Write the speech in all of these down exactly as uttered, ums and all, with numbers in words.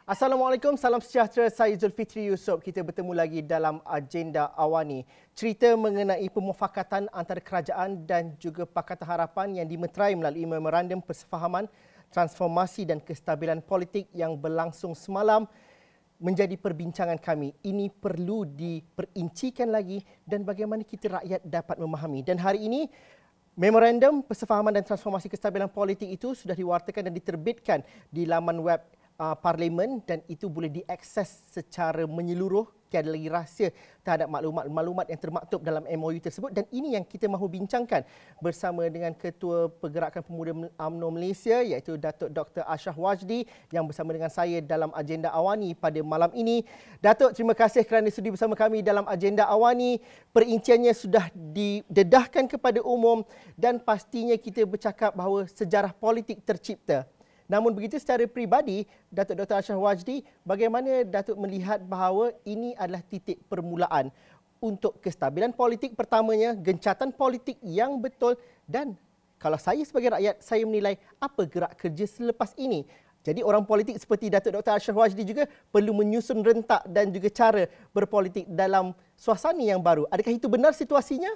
Assalamualaikum, salam sejahtera. Saya Zulfitri Yusof. Kita bertemu lagi dalam agenda Awani. Cerita mengenai pemufakatan antara kerajaan dan juga Pakatan Harapan yang dimeterai melalui memorandum persefahaman, transformasi dan kestabilan politik yang berlangsung semalam menjadi perbincangan kami. Ini perlu diperincikan lagi dan bagaimana kita rakyat dapat memahami. Dan hari ini memorandum persefahaman dan transformasi kestabilan politik itu sudah diwartakan dan diterbitkan di laman web Uh, Parlimen dan itu boleh diakses secara menyeluruh, tiada lagi rahsia terhadap maklumat-maklumat yang termaktub dalam M O U tersebut, dan ini yang kita mahu bincangkan bersama dengan Ketua Pergerakan Pemuda U M N O Malaysia iaitu Datuk Doktor Ashraf Wajdi yang bersama dengan saya dalam agenda Awani pada malam ini. Datuk, terima kasih kerana sudi bersama kami dalam agenda Awani. Perinciannya sudah didedahkan kepada umum dan pastinya kita bercakap bahawa sejarah politik tercipta. Namun begitu, secara peribadi, Datuk Doktor Ashraf Wajdi, bagaimana Datuk melihat bahawa ini adalah titik permulaan untuk kestabilan politik pertamanya, gencatan politik yang betul, dan kalau saya sebagai rakyat, saya menilai apa gerak kerja selepas ini. Jadi orang politik seperti Datuk Doktor Ashraf Wajdi juga perlu menyusun rentak dan juga cara berpolitik dalam suasana yang baru. Adakah itu benar situasinya?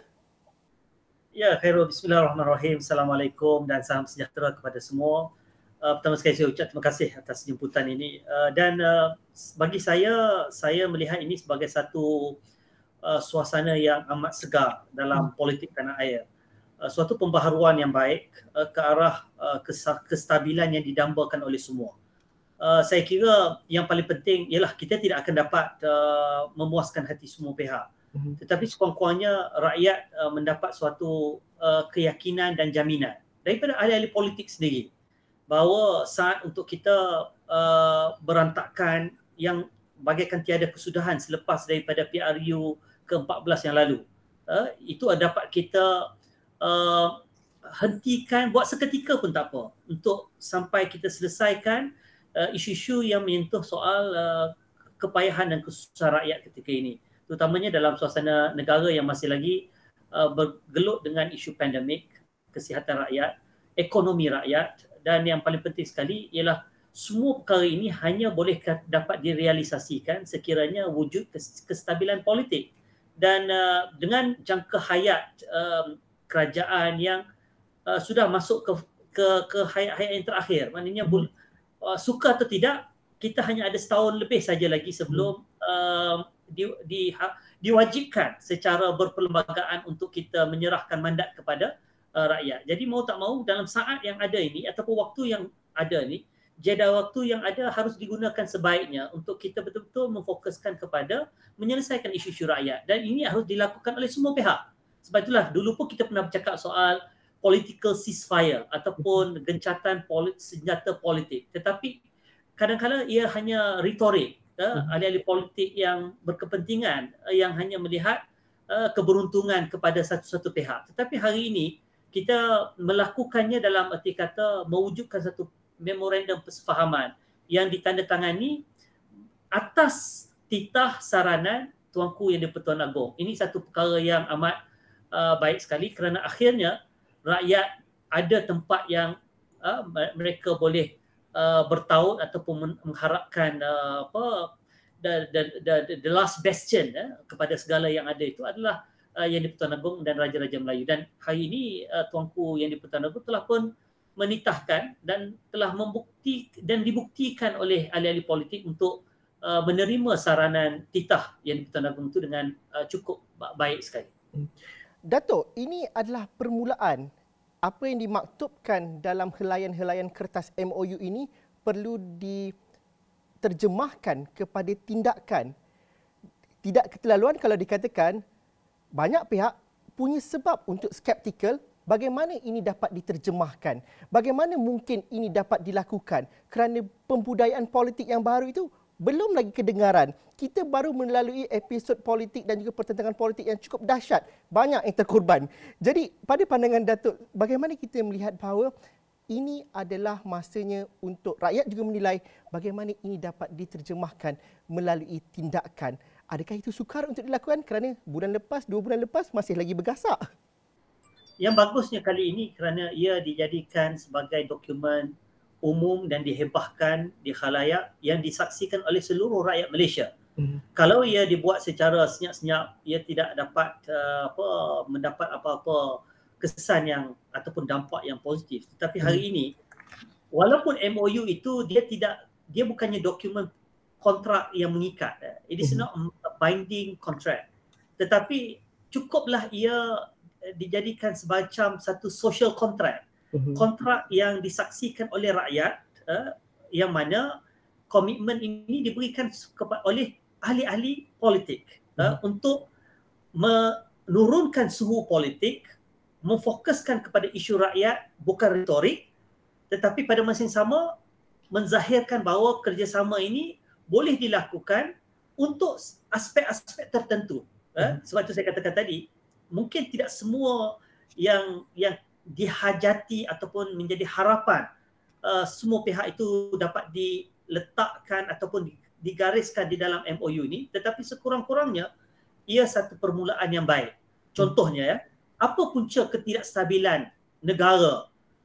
Ya, Khairul. Bismillahirrahmanirrahim. Assalamualaikum dan salam sejahtera kepada semua. Uh, pertama sekali saya ucap terima kasih atas jemputan ini uh, dan uh, bagi saya, saya melihat ini sebagai satu uh, suasana yang amat segar dalam politik tanah air. Uh, suatu pembaharuan yang baik uh, ke arah uh, kestabilan yang didambakan oleh semua. Uh, saya kira yang paling penting ialah kita tidak akan dapat uh, memuaskan hati semua pihak. Tetapi sekurang-kurangnya rakyat uh, mendapat suatu uh, keyakinan dan jaminan daripada ahli-ahli politik sendiri bahawa saat untuk kita uh, berantakan yang bagaikan tiada kesudahan selepas daripada P R U ke empat belas yang lalu. Uh, itu dapat kita uh, hentikan, buat seketika pun tak apa, untuk sampai kita selesaikan uh, isu-isu yang menyentuh soal uh, kepayahan dan kesusahan rakyat ketika ini. Terutamanya dalam suasana negara yang masih lagi uh, bergelut dengan isu pandemik, kesihatan rakyat, ekonomi rakyat, dan yang paling penting sekali ialah semua perkara ini hanya boleh dapat direalisasikan sekiranya wujud kestabilan politik dan uh, dengan jangka hayat um, kerajaan yang uh, sudah masuk ke ke ke hayat-hayat yang terakhir. Maknanya hmm. uh, suka atau tidak, kita hanya ada setahun lebih saja lagi sebelum uh, di, di, diwajibkan secara berperlembagaan untuk kita menyerahkan mandat kepada Uh, rakyat. Jadi mau tak mau dalam saat yang ada ini ataupun waktu yang ada ni, jeda waktu yang ada harus digunakan sebaiknya untuk kita betul-betul memfokuskan kepada menyelesaikan isu-isu rakyat, dan ini harus dilakukan oleh semua pihak. Sebab itulah dulu pun kita pernah bercakap soal political ceasefire ataupun gencatan polit, senjata politik, tetapi kadang-kadang ia hanya retorik. Uh, ahli-ahli politik yang berkepentingan uh, yang hanya melihat uh, keberuntungan kepada satu-satu pihak. Tetapi hari ini kita melakukannya dalam erti kata mewujudkan satu memorandum persefahaman yang ditandatangani atas titah saranan Tuanku Yang di-Pertuan Agong. Ini satu perkara yang amat uh, baik sekali kerana akhirnya rakyat ada tempat yang uh, mereka boleh uh, bertaut ataupun mengharapkan uh, apa the, the, the, the last bastion uh, kepada segala yang ada itu adalah Uh, Yang di-Pertuan Agong dan Raja-Raja Melayu. Dan hari ini uh, Tuanku Yang di-Pertuan Agong telah pun menitahkan dan telah membukti dan dibuktikan oleh ahli-ahli politik untuk uh, menerima saranan titah Yang di-Pertuan Agong itu dengan uh, cukup baik sekali. Datuk, ini adalah permulaan. Apa yang dimaktubkan dalam helaian-helaian kertas M O U ini perlu diterjemahkan kepada tindakan. Tidak keterlaluan kalau dikatakan banyak pihak punya sebab untuk skeptikal bagaimana ini dapat diterjemahkan. Bagaimana mungkin ini dapat dilakukan kerana pembudayaan politik yang baru itu belum lagi kedengaran. Kita baru melalui episod politik dan juga pertentangan politik yang cukup dahsyat. Banyak yang terkorban. Jadi pada pandangan Datuk, bagaimana kita melihat bahawa ini adalah masanya untuk rakyat juga menilai bagaimana ini dapat diterjemahkan melalui tindakan. Adakah itu sukar untuk dilakukan kerana bulan lepas, dua bulan lepas masih lagi bergasak? Yang bagusnya kali ini kerana ia dijadikan sebagai dokumen umum dan dihebahkan di khalayak yang disaksikan oleh seluruh rakyat Malaysia. Hmm. Kalau ia dibuat secara senyap-senyap, ia tidak dapat uh, apa mendapat apa-apa kesan yang ataupun dampak yang positif. Tetapi hari ini, walaupun M O U itu dia tidak dia bukannya dokumen kontrak yang mengikat. It is not a binding contract. Tetapi cukuplah ia dijadikan semacam satu social contract. Kontrak yang disaksikan oleh rakyat, uh, yang mana komitmen ini diberikan kepada oleh ahli-ahli politik uh, untuk menurunkan suhu politik, memfokuskan kepada isu rakyat, bukan retorik, tetapi pada masa yang sama menzahirkan bahawa kerjasama ini boleh dilakukan untuk aspek-aspek tertentu. Uh, sebab itu saya katakan tadi, mungkin tidak semua yang yang dihajati ataupun menjadi harapan uh, semua pihak itu dapat diletakkan ataupun digariskan di dalam M O U ini, tetapi sekurang-kurangnya ia satu permulaan yang baik. Contohnya ya, apa punca ketidakstabilan negara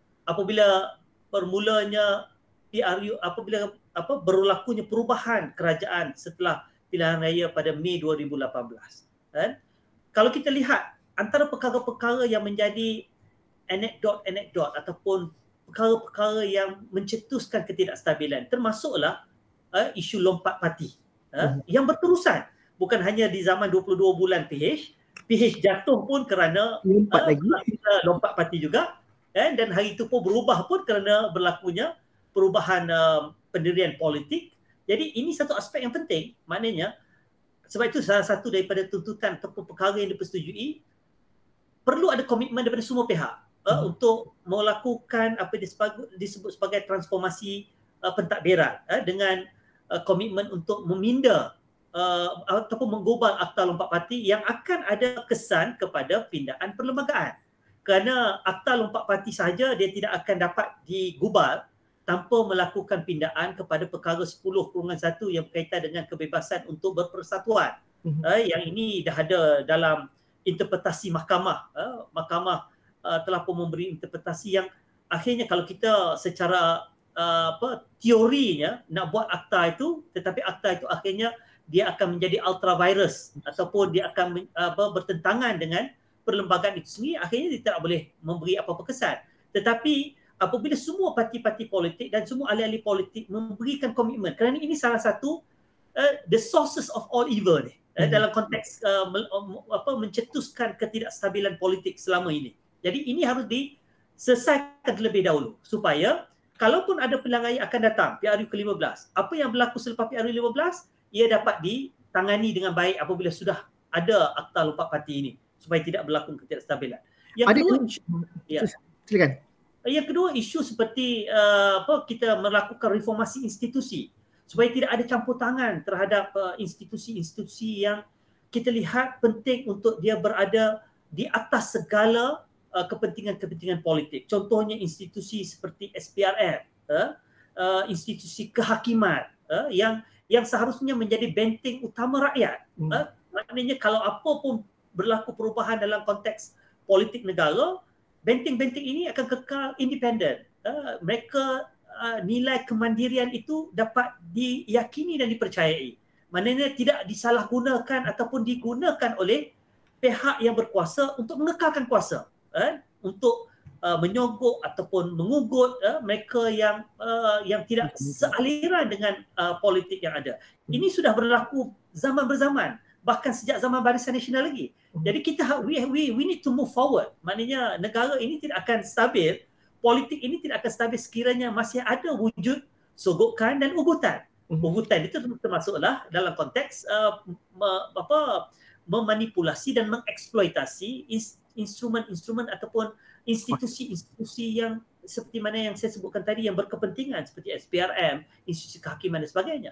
apabila permulanya P R U apabila apa berlakunya perubahan kerajaan setelah pilihan raya pada Mei dua ribu lapan belas. Kan? Kalau kita lihat antara perkara-perkara yang menjadi anekdot-anekdot ataupun perkara-perkara yang mencetuskan ketidakstabilan, termasuklah uh, isu lompat parti uh, hmm. yang berterusan, bukan hanya di zaman dua puluh dua bulan P H, P H jatuh pun kerana lompat uh, lagi lompat parti juga, eh, dan hari itu pun berubah pun kerana berlakunya perubahan uh, pendirian politik. Jadi ini satu aspek yang penting, maknanya sebab itu salah satu daripada tuntutan ataupun perkara yang dipersetujui, perlu ada komitmen daripada semua pihak Uh, hmm. untuk melakukan apa disebut sebagai transformasi uh, pentadbiran uh, dengan uh, komitmen untuk meminda uh, ataupun menggubal Akta Lompat Parti yang akan ada kesan kepada pindaan perlembagaan. Kerana Akta Lompat Parti sahaja dia tidak akan dapat digubal tanpa melakukan pindaan kepada perkara sepuluh satu yang berkaitan dengan kebebasan untuk berpersatuan. Hmm. Uh, yang ini dah ada dalam interpretasi mahkamah. Uh, mahkamah Uh, telah pun memberi interpretasi yang akhirnya kalau kita secara uh, apa teorinya nak buat akta itu, tetapi akta itu akhirnya dia akan menjadi ultra virus ataupun dia akan apa, bertentangan dengan perlembagaan itu sendiri, akhirnya dia tidak boleh memberi apa-apa kesan. Tetapi apabila semua parti-parti politik dan semua ahli-ahli politik memberikan komitmen, kerana ini salah satu uh, the sources of all evil ni, uh, dalam konteks uh, apa mencetuskan ketidakstabilan politik selama ini. Jadi ini harus diselesaikan terlebih dahulu supaya kalaupun ada pilihan raya akan datang P R U ke lima belas, apa yang berlaku selepas P R U lima belas ia dapat ditangani dengan baik apabila sudah ada Akta Lompat Parti ini supaya tidak berlaku ketidakstabilan. Yang ada kedua, isu, ya. Silakan. Yang kedua, isu seperti uh, apa kita melakukan reformasi institusi supaya tidak ada campur tangan terhadap uh, institusi-institusi yang kita lihat penting untuk dia berada di atas segala Uh, kepentingan-kepentingan politik. Contohnya institusi seperti S P R M, uh, uh, institusi kehakiman uh, yang yang seharusnya menjadi benteng utama rakyat. Hmm. Uh, maknanya kalau apa pun berlaku perubahan dalam konteks politik negara, benteng-benteng ini akan kekal independen. Uh, mereka uh, nilai kemandirian itu dapat diyakini dan dipercayai. Maknanya tidak disalahgunakan ataupun digunakan oleh pihak yang berkuasa untuk mengekalkan kuasa. Uh, untuk uh, menyogok ataupun mengugut uh, mereka yang uh, yang tidak sealiran dengan uh, politik yang ada. Ini sudah berlaku zaman berzaman, bahkan sejak zaman Barisan Nasional lagi. Jadi kita we we we need to move forward. Maknanya negara ini tidak akan stabil, politik ini tidak akan stabil sekiranya masih ada wujud sogokan dan ugutan. Ugutan itu termasuklah dalam konteks uh, me, apa memanipulasi dan mengeksploitasi instrumen-instrumen ataupun institusi-institusi yang seperti mana yang saya sebutkan tadi yang berkepentingan seperti S P R M, institusi kehakiman dan sebagainya.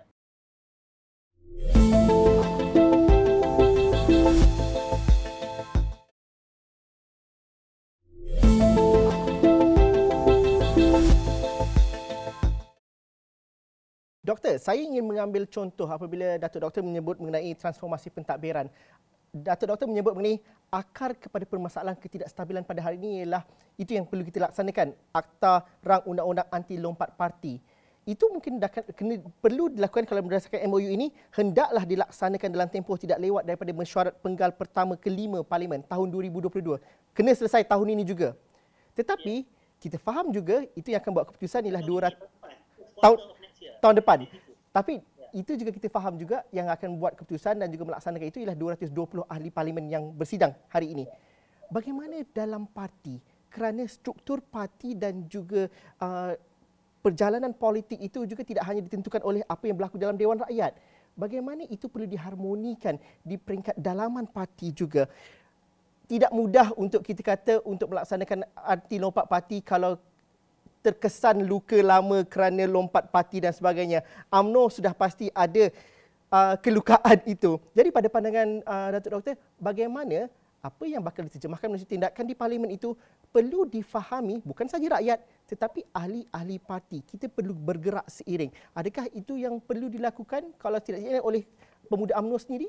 Doktor, saya ingin mengambil contoh apabila Datuk Doktor menyebut mengenai transformasi pentadbiran. Datuk Doktor menyebut mengenai akar kepada permasalahan ketidakstabilan pada hari ini ialah itu yang perlu kita laksanakan, Akta Rang Undang-Undang Anti Lompat Parti. Itu mungkin dakan, kena, perlu dilakukan kalau berdasarkan M O U ini, hendaklah dilaksanakan dalam tempoh tidak lewat daripada mesyuarat penggal pertama kelima Parlimen tahun dua ribu dua puluh dua. Kena selesai tahun ini juga. Tetapi kita faham juga itu yang akan buat keputusan ialah dua ratus tahun, tahun depan. Tapi itu juga kita faham juga yang akan buat keputusan dan juga melaksanakan itu ialah dua ratus dua puluh ahli parlimen yang bersidang hari ini. Bagaimana dalam parti? Kerana struktur parti dan juga uh, perjalanan politik itu juga tidak hanya ditentukan oleh apa yang berlaku dalam Dewan Rakyat. Bagaimana itu perlu diharmonikan di peringkat dalaman parti juga. Tidak mudah untuk kita kata untuk melaksanakan anti lompat parti kalau terkesan luka lama kerana lompat parti dan sebagainya. U M N O sudah pasti ada uh, kelukaan itu. Jadi pada pandangan uh, Datuk Doktor, bagaimana apa yang bakal diterjemahkan melalui tindakan di parlimen itu perlu difahami bukan saja rakyat tetapi ahli-ahli parti. Kita perlu bergerak seiring. Adakah itu yang perlu dilakukan kalau tidak oleh pemuda U M N O sendiri?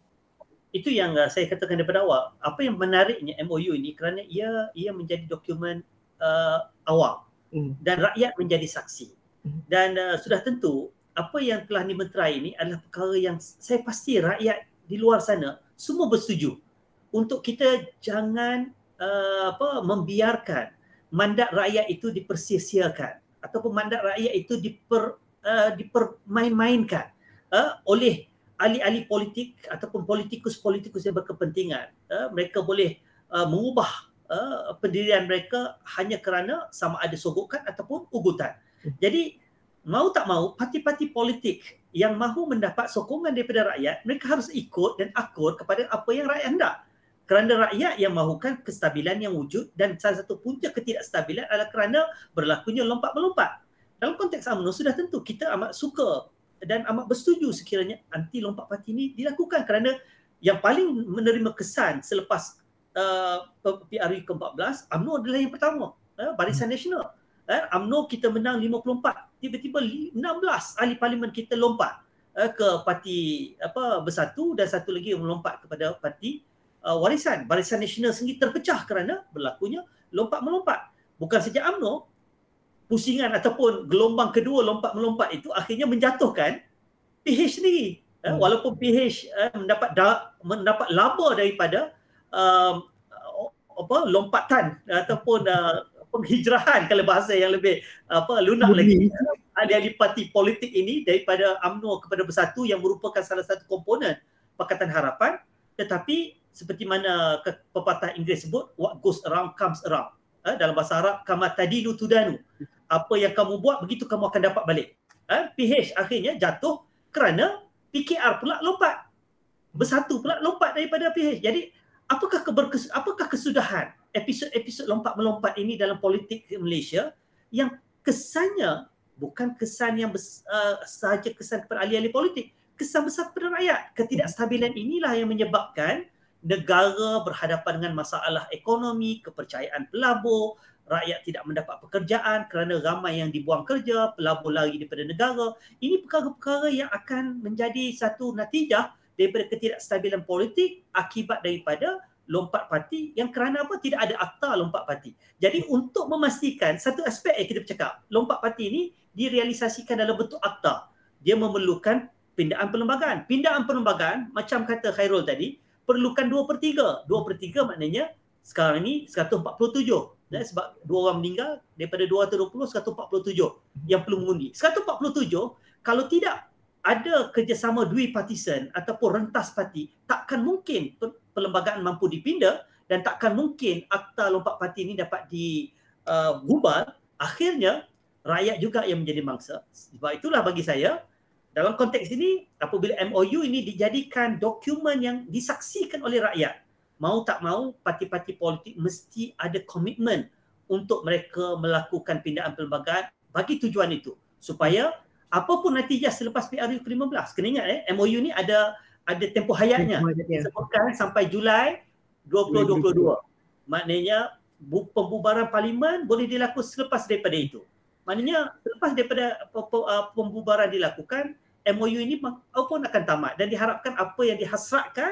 Itu yang uh, saya katakan daripada awal. Apa yang menariknya M O U ini kerana ia ia menjadi dokumen uh, awam mm. dan rakyat menjadi saksi. Mm. Dan uh, sudah tentu apa yang telah dimeterai ini adalah perkara yang saya pasti rakyat di luar sana semua bersetuju untuk kita jangan uh, apa membiarkan mandat rakyat itu dipersia-siakan ataupun mandat rakyat itu diper uh, dipermain-mainkan uh, oleh ahli-ahli politik ataupun politikus-politikus yang berkepentingan. Uh, mereka boleh uh, mengubah uh, pendirian mereka hanya kerana sama ada sogokan ataupun ugutan. Jadi mau tak mau parti-parti politik yang mahu mendapat sokongan daripada rakyat, mereka harus ikut dan akur kepada apa yang rakyat hendak. Kerana rakyat yang mahukan kestabilan yang wujud dan salah satu punca ketidakstabilan adalah kerana berlakunya lompat-melompat. Dalam konteks U M N O sudah tentu kita amat suka dan amat bersetuju sekiranya anti lompat parti ini dilakukan kerana yang paling menerima kesan selepas uh, P R U ke empat belas, U M N O adalah yang pertama, uh, Barisan Nasional. Uh, U M N O kita menang lima puluh empat, tiba-tiba enam belas ahli parlimen kita lompat uh, ke parti apa Bersatu dan satu lagi yang melompat kepada parti uh, Warisan. Barisan Nasional sendiri terpecah kerana berlakunya lompat-melompat. Bukan saja U M N O, pusingan ataupun gelombang kedua lompat-melompat itu akhirnya menjatuhkan P H sendiri. Hmm. Walaupun P H uh, mendapat da, mendapat laba daripada um, apa lompatan ataupun uh, penghijrahan kalau bahasa yang lebih apa lunak lagi, ahli-ahli parti politik ini daripada U M N O kepada Bersatu yang merupakan salah satu komponen Pakatan Harapan, tetapi seperti mana pepatah Inggeris sebut, what goes around comes around. Uh, dalam bahasa Arab, kama tadinu tudanu. Apa yang kamu buat, begitu kamu akan dapat balik. Ha? P H akhirnya jatuh kerana P K R pula lompat. Bersatu pula lompat daripada P H. Jadi, apakah keberkes, apakah kesudahan episod-episod lompat-melompat ini dalam politik Malaysia yang kesannya bukan kesan yang bes, uh, sahaja kesan kepada ahli-ahli politik, kesan besar kepada rakyat. Ketidakstabilan inilah yang menyebabkan negara berhadapan dengan masalah ekonomi, kepercayaan pelabur, rakyat tidak mendapat pekerjaan kerana ramai yang dibuang kerja, pelabur lari daripada negara. Ini perkara-perkara yang akan menjadi satu natijah daripada ketidakstabilan politik akibat daripada lompat parti yang kerana apa? Tidak ada akta lompat parti. Jadi untuk memastikan satu aspek yang kita bercakap, lompat parti ini direalisasikan dalam bentuk akta. Dia memerlukan pindaan perlembagaan. Pindaan perlembagaan, macam kata Khairul tadi, perlukan dua per tiga. dua per tiga maknanya sekarang ini seratus empat puluh tujuh. Dan sebab dua orang meninggal, daripada dua ratus dua puluh, seratus empat puluh tujuh yang perlu mengundi. seratus empat puluh tujuh, kalau tidak ada kerjasama dui partisan ataupun rentas parti, takkan mungkin perlembagaan mampu dipindah dan takkan mungkin akta lompat parti ini dapat digubal. Uh, Akhirnya, rakyat juga yang menjadi mangsa. Sebab itulah bagi saya, dalam konteks ini, apabila M O U ini dijadikan dokumen yang disaksikan oleh rakyat, mau tak mau, parti-parti politik mesti ada komitmen untuk mereka melakukan pindaan perlembagaan bagi tujuan itu. Supaya apapun natijah selepas P R U ke lima belas, kena ingat eh, M O U ni ada ada tempoh hayatnya. Disebutkan sampai Julai dua ribu dua puluh dua. Maknanya pembubaran parlimen boleh dilakukan selepas daripada itu. Maknanya selepas daripada pembubaran dilakukan, M O U ini pun akan tamat dan diharapkan apa yang dihasratkan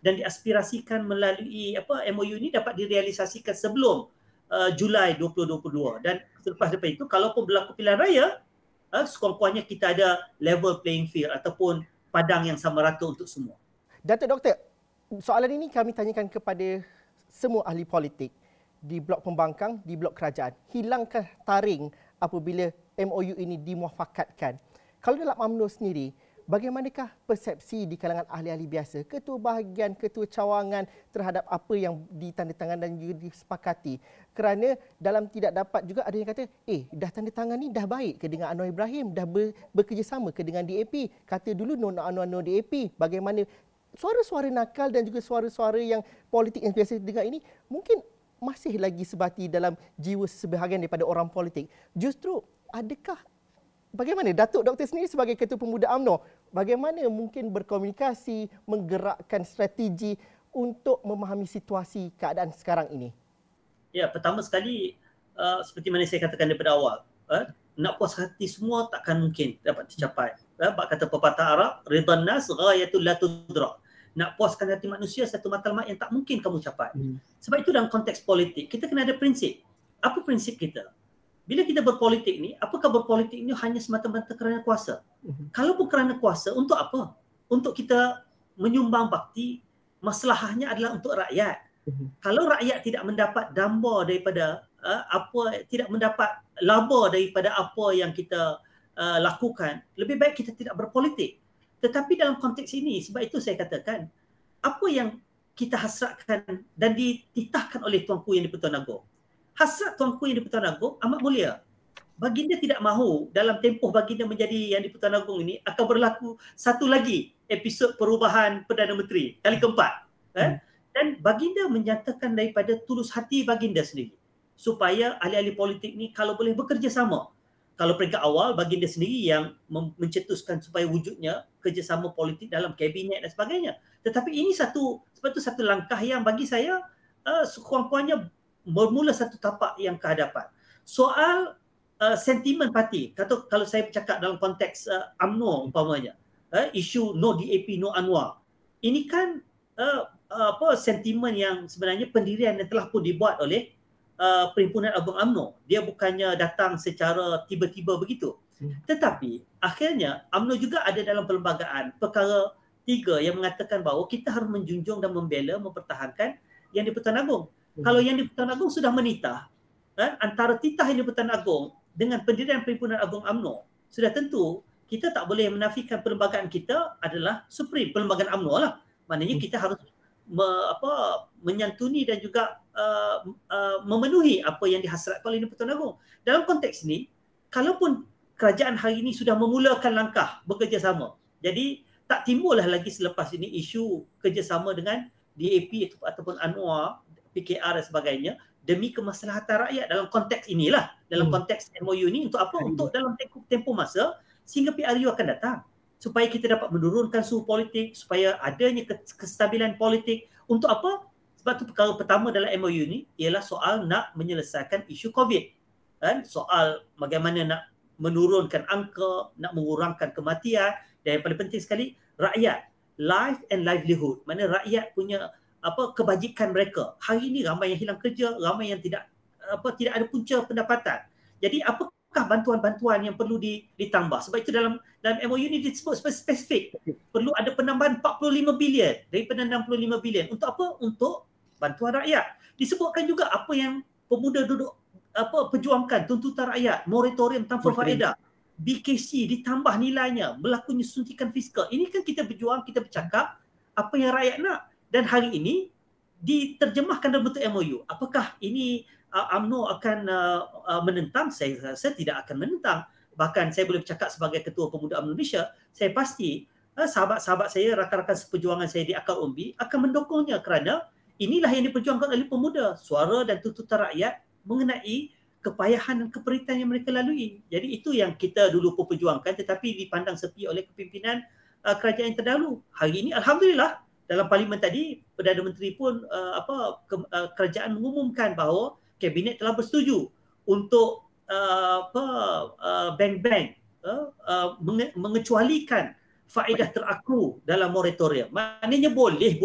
dan diaspirasikan melalui apa M O U ini dapat direalisasikan sebelum uh, Julai dua ribu dua puluh dua, dan selepas daripada itu kalaupun berlaku pilihan raya, uh, sekurang-kurangnya kita ada level playing field ataupun padang yang sama rata untuk semua. Datuk Doktor, soalan ini kami tanyakan kepada semua ahli politik di blok pembangkang, di blok kerajaan. Hilangkah taring apabila M O U ini dimuafakat? Kalau dalam UMNO sendiri, bagaimanakah persepsi di kalangan ahli-ahli biasa, ketua bahagian, ketua cawangan terhadap apa yang ditandatangan dan juga disepakati? Kerana dalam tidak dapat juga ada yang kata, eh dah tanda tangan ni dah baik ke dengan Anwar Ibrahim, dah ber, bekerjasama ke dengan D A P? Kata dulu no Anwar no D A P. Bagaimana suara-suara nakal dan juga suara-suara yang politik yang biasa dengar ini mungkin masih lagi sebati dalam jiwa sebahagian daripada orang politik. Justru adakah bagaimana Datuk Doktor sendiri sebagai Ketua Pemuda UMNO, bagaimana mungkin berkomunikasi, menggerakkan strategi untuk memahami situasi keadaan sekarang ini? Ya, pertama sekali uh, seperti mana saya katakan daripada awal, uh, nak puas hati semua takkan mungkin dapat dicapai. Uh, bak kata pepatah Arab, ridhan nas ghayatul la tudrak. Nak puaskan hati manusia satu matlamat yang tak mungkin kamu capai. Hmm. Sebab itu dalam konteks politik, kita kena ada prinsip. Apa prinsip kita? Bila kita berpolitik ni, apakah berpolitik ni hanya semata-mata kerana kuasa? Uh-huh. Kalau pun kerana kuasa, untuk apa? Untuk kita menyumbang bakti, masalahnya adalah untuk rakyat. Uh-huh. Kalau rakyat tidak mendapat damba daripada uh, apa, tidak mendapat laba daripada apa yang kita uh, lakukan, lebih baik kita tidak berpolitik. Tetapi dalam konteks ini, sebab itu saya katakan, apa yang kita hasratkan dan dititahkan oleh Tuanku Yang di-Pertuan Agong, hasrat Tuanku Yang di-Pertuan Agong amat mulia. Baginda tidak mahu dalam tempoh baginda menjadi Yang di-Pertuan Agong ini akan berlaku satu lagi episod perubahan Perdana Menteri kali keempat. Hmm. Eh? Dan baginda menyatakan daripada tulus hati baginda sendiri supaya ahli-ahli politik ni kalau boleh bekerja sama. Kalau peringkat awal baginda sendiri yang mencetuskan supaya wujudnya kerjasama politik dalam kabinet dan sebagainya. Tetapi ini satu sebab itu satu langkah yang bagi saya uh, sekurang-kurangnya bermula satu tapak yang ke hadapan. Soal uh, sentimen parti, kata kalau saya bercakap dalam konteks uh, UMNO umpamanya, uh, isu no D A P, no Anwar. Ini kan uh, uh, apa sentimen yang sebenarnya pendirian yang telah pun dibuat oleh Uh, Perhimpunan Agong UMNO. Dia bukannya datang secara tiba-tiba begitu. Hmm. Tetapi akhirnya UMNO juga ada dalam perlembagaan perkara tiga yang mengatakan bahawa kita harus menjunjung dan membela, mempertahankan Yang di-Pertuan Agong. Hmm. Kalau Yang di-Pertuan Agong sudah menitah, kan, antara titah Yang di-Pertuan Agong dengan pendirian Perhimpunan Agong UMNO, sudah tentu kita tak boleh menafikan perlembagaan kita adalah supreme, perlembagaan UMNO lah. Maknanya hmm. kita harus me, apa, menyantuni dan juga uh, uh, memenuhi apa yang dihasratkan oleh Yang-di-Pertuan Agong. Dalam konteks ini, kalaupun kerajaan hari ini sudah memulakan langkah bekerjasama, jadi tak timbullah lagi selepas ini isu kerjasama dengan D A P ataupun Anwar, P K R dan sebagainya demi kemaslahatan rakyat dalam konteks inilah, dalam konteks M O U ini untuk apa? Untuk dalam tempoh, tempoh masa sehingga P R U akan datang, supaya kita dapat menurunkan suhu politik, supaya adanya kestabilan politik. Untuk apa? Sebab itu perkara pertama dalam M O U ni ialah soal nak menyelesaikan isu COVID. Kan? Soal bagaimana nak menurunkan angka, nak mengurangkan kematian, dan yang paling penting sekali, rakyat. Life and livelihood. Mana rakyat punya apa kebajikan mereka. Hari ini ramai yang hilang kerja, ramai yang tidak apa tidak ada punca pendapatan. Jadi apakah bantuan-bantuan yang perlu ditambah? Sebab itu dalam dalam M O U ni disebut spesifik. Perlu ada penambahan empat puluh lima bilion daripada enam puluh lima bilion. Untuk apa? Untuk bantuan rakyat. Disebutkan juga apa yang pemuda duduk apa perjuangkan, tuntutan rakyat, moratorium tanpa faedah, B K C ditambah nilainya, berlakunya suntikan fiskal. Ini kan kita berjuang, kita bercakap apa yang rakyat nak. Dan hari ini diterjemahkan dalam bentuk M O U. Apakah ini uh, UMNO akan uh, uh, menentang? Saya rasa tidak akan menentang. Bahkan saya boleh bercakap sebagai Ketua Pemuda UMNO Malaysia, saya pasti uh, sahabat-sahabat saya, rakan-rakan seperjuangan saya di Akar Umbi akan mendukungnya kerana inilah yang diperjuangkan oleh pemuda. Suara dan tuntutan rakyat mengenai kepayahan dan keperitan yang mereka lalui. Jadi itu yang kita dulu perjuangkan tetapi dipandang sepi oleh kepimpinan uh, kerajaan yang terdahulu. Hari ini alhamdulillah dalam parlimen tadi Perdana Menteri pun uh, apa ke, uh, kerajaan mengumumkan bahawa kabinet telah bersetuju untuk uh, apa uh, bank-bank uh, uh, menge- mengecualikan faedah teraku dalam moratorium. Maknanya boleh buat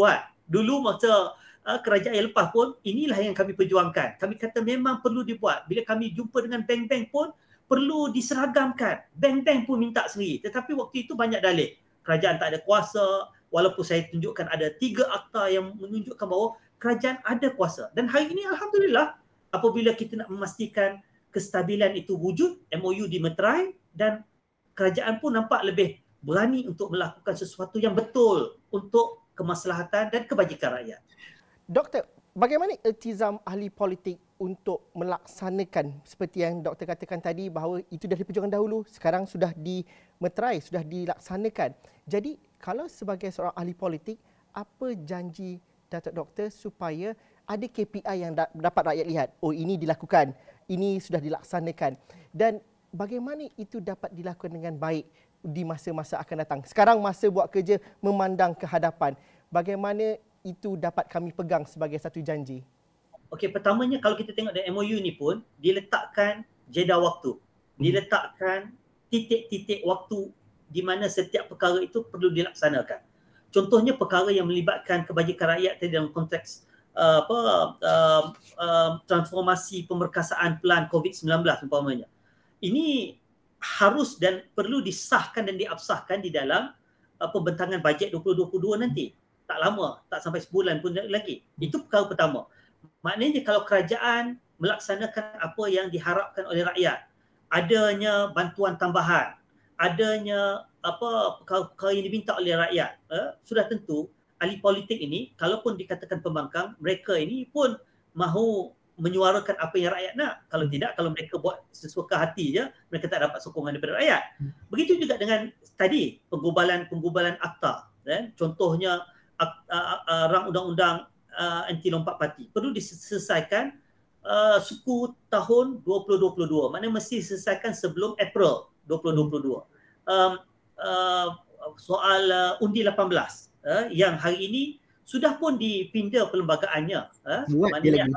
Dulu masa uh, kerajaan yang lepas pun, inilah yang kami perjuangkan. Kami kata memang perlu dibuat. Bila kami jumpa dengan bank-bank pun, perlu diseragamkan. Bank-bank pun minta sendiri. Tetapi waktu itu banyak dalih. Kerajaan tak ada kuasa, walaupun saya tunjukkan ada tiga akta yang menunjukkan bahawa kerajaan ada kuasa. Dan hari ini Alhamdulillah, apabila kita nak memastikan kestabilan itu wujud, M O U dimeterai dan kerajaan pun nampak lebih berani untuk melakukan sesuatu yang betul untuk kemaslahatan dan kebajikan rakyat. Doktor, bagaimana iltizam ahli politik untuk melaksanakan seperti yang doktor katakan tadi bahawa itu dah diperjuangkan dahulu, sekarang sudah dimeterai, sudah dilaksanakan. Jadi kalau sebagai seorang ahli politik, apa janji Datuk Doktor supaya ada K P I yang dapat rakyat lihat, oh ini dilakukan, ini sudah dilaksanakan, dan bagaimana itu dapat dilakukan dengan baik di masa-masa akan datang. Sekarang masa buat kerja memandang ke hadapan. Bagaimana itu dapat kami pegang sebagai satu janji? Okey, pertamanya kalau kita tengok dari M O U ni pun diletakkan jeda waktu. Diletakkan titik-titik waktu di mana setiap perkara itu perlu dilaksanakan. Contohnya perkara yang melibatkan kebajikan rakyat tadi dalam konteks uh, apa uh, uh, transformasi pemerkasaan pelan COVID sembilan belas umpamanya. Ini harus dan perlu disahkan dan diabsahkan di dalam uh, pembentangan bajet dua ribu dua puluh dua nanti. Tak lama, tak sampai sebulan pun lagi. Itu perkara pertama. Maknanya kalau kerajaan melaksanakan apa yang diharapkan oleh rakyat, adanya bantuan tambahan, adanya apa perkara-perkara yang diminta oleh rakyat, eh, sudah tentu ahli politik ini, kalaupun dikatakan pembangkang, mereka ini pun mahu menyuarakan apa yang rakyat nak. Kalau tidak, kalau mereka buat sesuka hati je, mereka tak dapat sokongan daripada rakyat. Begitu juga dengan tadi penggubalan-penggubalan akta. Eh? Contohnya ak- uh, uh, rang undang-undang uh, anti lompat parti perlu diselesaikan uh, suku tahun dua ribu dua puluh dua. Maknanya mesti diselesaikan sebelum April dua ribu dua puluh dua. Um, uh, soal uh, undi lapan belas uh, yang hari ini sudah pun dipinda perlembagaannya. Uh, maknanya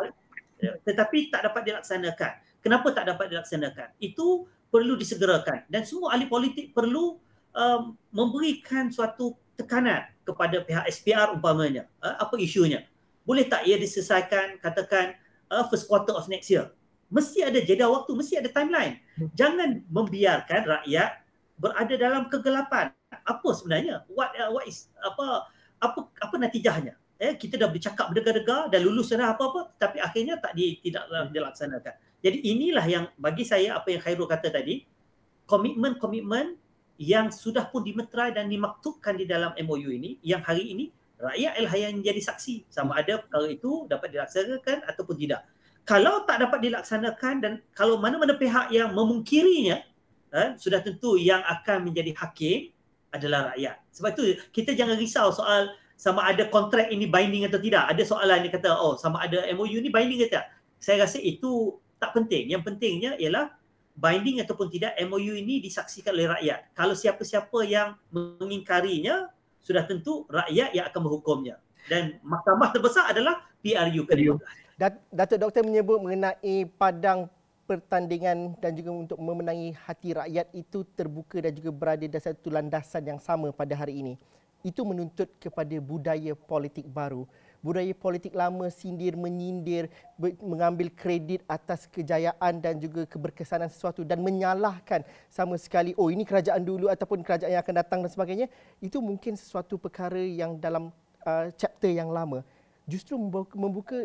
tetapi tak dapat dilaksanakan. Kenapa tak dapat dilaksanakan? Itu perlu disegerakan dan semua ahli politik perlu um, memberikan suatu tekanan kepada pihak S P R umpamanya. Uh, apa isunya? Boleh tak ia diselesaikan katakan uh, first quarter of next year? Mesti ada jeda waktu, mesti ada timeline. Jangan membiarkan rakyat berada dalam kegelapan. Apa sebenarnya? What uh, what is apa apa apa natijahnya? Eh, kita dah bercakap berdegar-degar, dah lulus dah apa-apa, tapi akhirnya tak di, tidak dilaksanakan. Jadi inilah yang bagi saya apa yang Khairul kata tadi, komitmen-komitmen yang sudah pun dimeterai dan dimaktubkan di dalam M O U ini, yang hari ini rakyat ialah yang menjadi saksi sama ada perkara itu dapat dilaksanakan ataupun tidak. Kalau tak dapat dilaksanakan dan kalau mana-mana pihak yang memungkirinya, eh, sudah tentu yang akan menjadi hakim adalah rakyat. Sebab itu kita jangan risau soal sama ada kontrak ini binding atau tidak. Ada soalan yang kata, oh sama ada M O U ni binding ke tidak? Saya rasa itu tak penting. Yang pentingnya ialah binding ataupun tidak, M O U ini disaksikan oleh rakyat. Kalau siapa-siapa yang mengingkarinya, sudah tentu rakyat yang akan menghukumnya. Dan mahkamah terbesar adalah P R U ke lima belas. Datuk Doktor menyebut mengenai padang pertandingan dan juga untuk memenangi hati rakyat itu terbuka dan juga berada dalam satu landasan yang sama pada hari ini. Itu menuntut kepada budaya politik baru. Budaya politik lama sindir, menyindir, mengambil kredit atas kejayaan dan juga keberkesanan sesuatu dan menyalahkan sama sekali, oh ini kerajaan dulu ataupun kerajaan yang akan datang dan sebagainya. Itu mungkin sesuatu perkara yang dalam uh, chapter yang lama. Justru membuka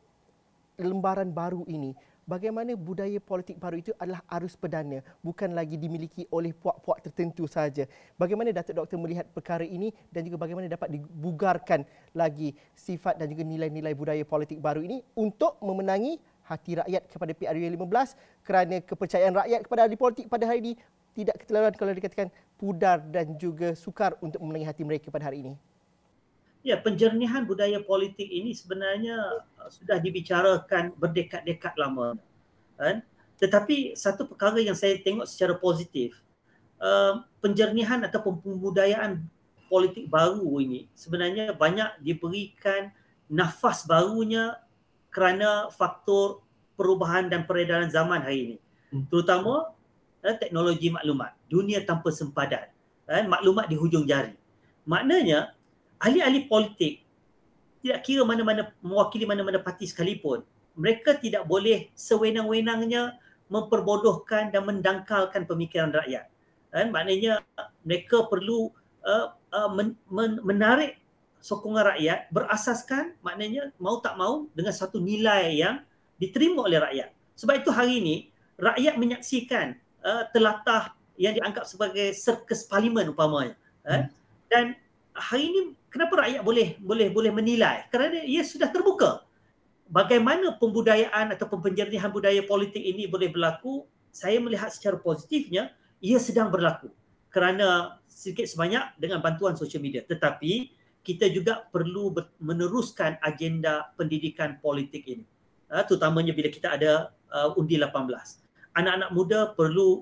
lembaran baru ini. Bagaimana budaya politik baru itu adalah arus perdana, bukan lagi dimiliki oleh puak-puak tertentu sahaja. Bagaimana Datuk Doktor melihat perkara ini dan juga bagaimana dapat dibugarkan lagi sifat dan juga nilai-nilai budaya politik baru ini untuk memenangi hati rakyat kepada P R U lima belas, kerana kepercayaan rakyat kepada ahli politik pada hari ini tidak keterlaluan kalau dikatakan pudar dan juga sukar untuk memenangi hati mereka pada hari ini. Ya, penjernihan budaya politik ini sebenarnya sudah dibicarakan berdekad-dekad lama. Kan? Tetapi satu perkara yang saya tengok secara positif, uh, penjernihan ataupun pembudayaan politik baru ini sebenarnya banyak diberikan nafas barunya kerana faktor perubahan dan peredaran zaman hari ini. Hmm. Terutama uh, teknologi maklumat, dunia tanpa sempadan, uh, maklumat di hujung jari. Maknanya ahli-ahli politik tidak kira mana-mana mewakili mana-mana parti sekalipun, mereka tidak boleh sewenang-wenangnya memperbodohkan dan mendangkalkan pemikiran rakyat. Kan? Maknanya mereka perlu uh, uh, men, men, menarik sokongan rakyat berasaskan maknanya mau tak mau dengan satu nilai yang diterima oleh rakyat. Sebab itu hari ini rakyat menyaksikan uh, telatah yang dianggap sebagai sirkus parlimen umpamanya. Hmm. Dan hari ini kenapa rakyat boleh boleh boleh menilai? Kerana ia sudah terbuka. Bagaimana pembudayaan atau penjernihan budaya politik ini boleh berlaku? Saya melihat secara positifnya ia sedang berlaku. Kerana sedikit sebanyak dengan bantuan sosial media. Tetapi kita juga perlu meneruskan agenda pendidikan politik ini. Uh, terutamanya bila kita ada uh, undi lapan belas. Anak-anak muda perlu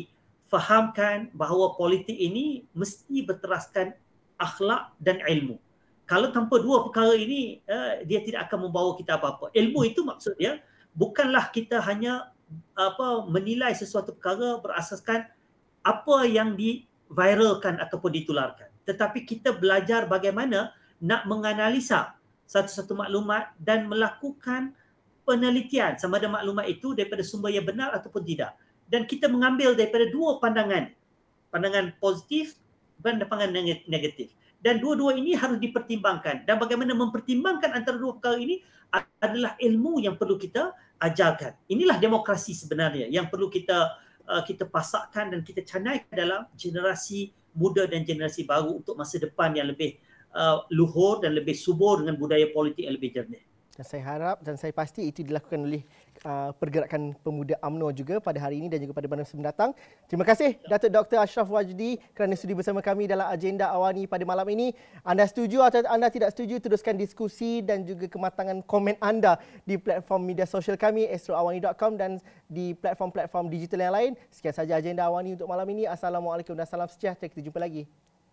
difahamkan bahawa politik ini mesti berteraskan akhlak dan ilmu. Kalau tanpa dua perkara ini, uh, dia tidak akan membawa kita apa-apa. Ilmu itu maksudnya bukanlah kita hanya apa menilai sesuatu perkara berasaskan apa yang diviralkan ataupun ditularkan. Tetapi kita belajar bagaimana nak menganalisa satu-satu maklumat dan melakukan penelitian sama ada maklumat itu daripada sumber yang benar ataupun tidak. Dan kita mengambil daripada dua pandangan. Pandangan positif dan pandangan negatif. Dan dua-dua ini harus dipertimbangkan. Dan bagaimana mempertimbangkan antara dua perkara ini adalah ilmu yang perlu kita ajarkan. Inilah demokrasi sebenarnya yang perlu kita uh, kita pasakkan dan kita canaikan dalam generasi muda dan generasi baru untuk masa depan yang lebih uh, luhur dan lebih subur dengan budaya politik yang lebih jernih. Dan saya harap dan saya pasti itu dilakukan oleh uh, pergerakan pemuda U M N O juga pada hari ini dan juga pada masa mendatang. Terima kasih Datuk Doktor Ashraf Wajdi kerana sudi bersama kami dalam agenda Awani pada malam ini. Anda setuju atau anda tidak setuju, teruskan diskusi dan juga kematangan komen anda di platform media sosial kami astro awani dot com dan di platform-platform digital yang lain. Sekian saja agenda Awani untuk malam ini. Assalamualaikum dan salam sejahtera. Kita jumpa lagi.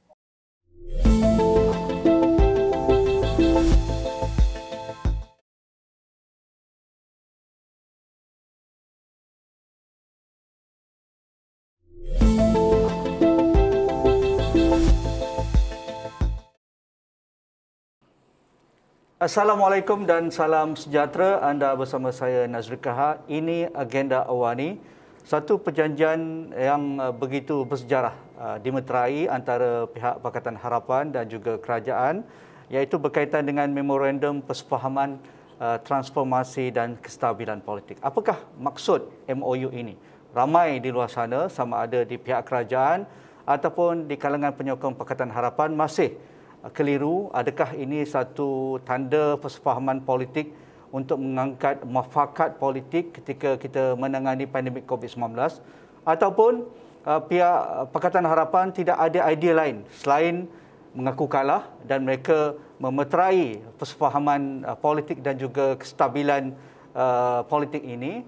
Assalamualaikum dan salam sejahtera. Anda bersama saya Nazri Kahar. Ini agenda Awani, satu perjanjian yang begitu bersejarah dimeterai antara pihak Pakatan Harapan dan juga kerajaan, iaitu berkaitan dengan memorandum persefahaman transformasi dan kestabilan politik. Apakah maksud M O U ini? Ramai di luar sana, sama ada di pihak kerajaan ataupun di kalangan penyokong Pakatan Harapan, masih keliru. Adakah ini satu tanda persefahaman politik untuk mengangkat muafakat politik ketika kita menangani pandemik covid sembilan belas, ataupun uh, pihak Pakatan Harapan tidak ada idea lain selain mengaku kalah dan mereka memeterai persefahaman uh, politik dan juga kestabilan uh, politik ini,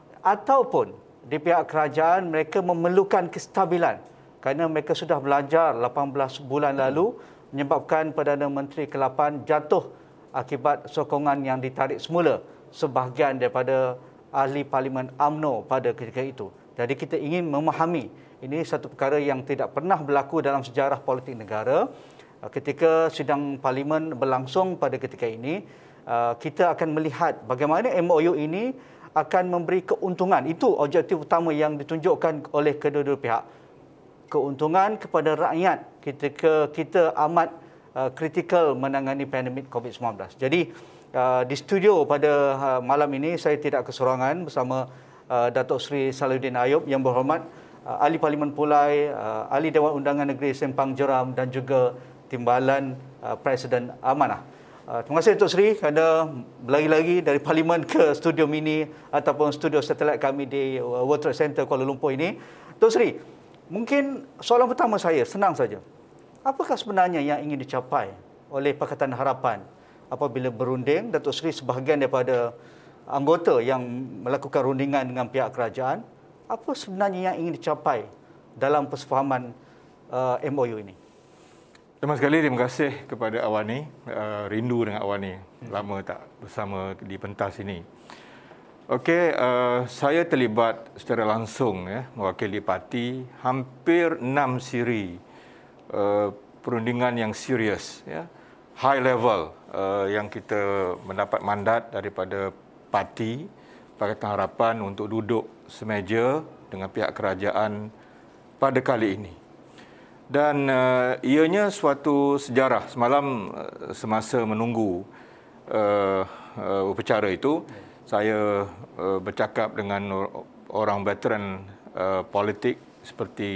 ataupun di pihak kerajaan mereka memerlukan kestabilan kerana mereka sudah belajar lapan belas bulan lalu menyebabkan Perdana Menteri ke lapan jatuh akibat sokongan yang ditarik semula sebahagian daripada ahli Parlimen U M N O pada ketika itu. Jadi kita ingin memahami ini satu perkara yang tidak pernah berlaku dalam sejarah politik negara. Ketika sidang Parlimen berlangsung pada ketika ini, kita akan melihat bagaimana M O U ini akan memberi keuntungan. Itu objektif utama yang ditunjukkan oleh kedua-dua pihak. Keuntungan kepada rakyat ketika kita amat uh, kritikal menangani pandemik covid sembilan belas. Jadi uh, di studio pada uh, malam ini saya tidak keseorangan bersama uh, Datuk Seri Salahuddin Ayub yang berhormat, uh, Ahli Parlimen Pulai, uh, Ahli Dewan Undangan Negeri Sempang Jeram dan juga Timbalan uh, Presiden Amanah. Uh, terima kasih Datuk Seri kerana berlari-lari dari Parlimen ke studio mini ataupun studio satelit kami di uh, World Trade Center Kuala Lumpur ini. Datuk Seri, mungkin soalan pertama saya senang saja. Apakah sebenarnya yang ingin dicapai oleh Pakatan Harapan apabila berunding? Datuk Seri sebahagian daripada anggota yang melakukan rundingan dengan pihak kerajaan. Apa sebenarnya yang ingin dicapai dalam persefahaman uh, M O U ini? Pertama sekali, terima kasih kepada Awani. Uh, rindu dengan Awani. Lama tak bersama di pentas ini. Okey, uh, saya terlibat secara langsung ya, mewakili parti hampir enam siri uh, perundingan yang serius ya, high level uh, yang kita mendapat mandat daripada parti Pakatan Harapan untuk duduk semeja dengan pihak kerajaan pada kali ini. Dan uh, ianya suatu sejarah. Semalam uh, semasa menunggu uh, uh, upacara itu, saya uh, bercakap dengan orang veteran uh, politik seperti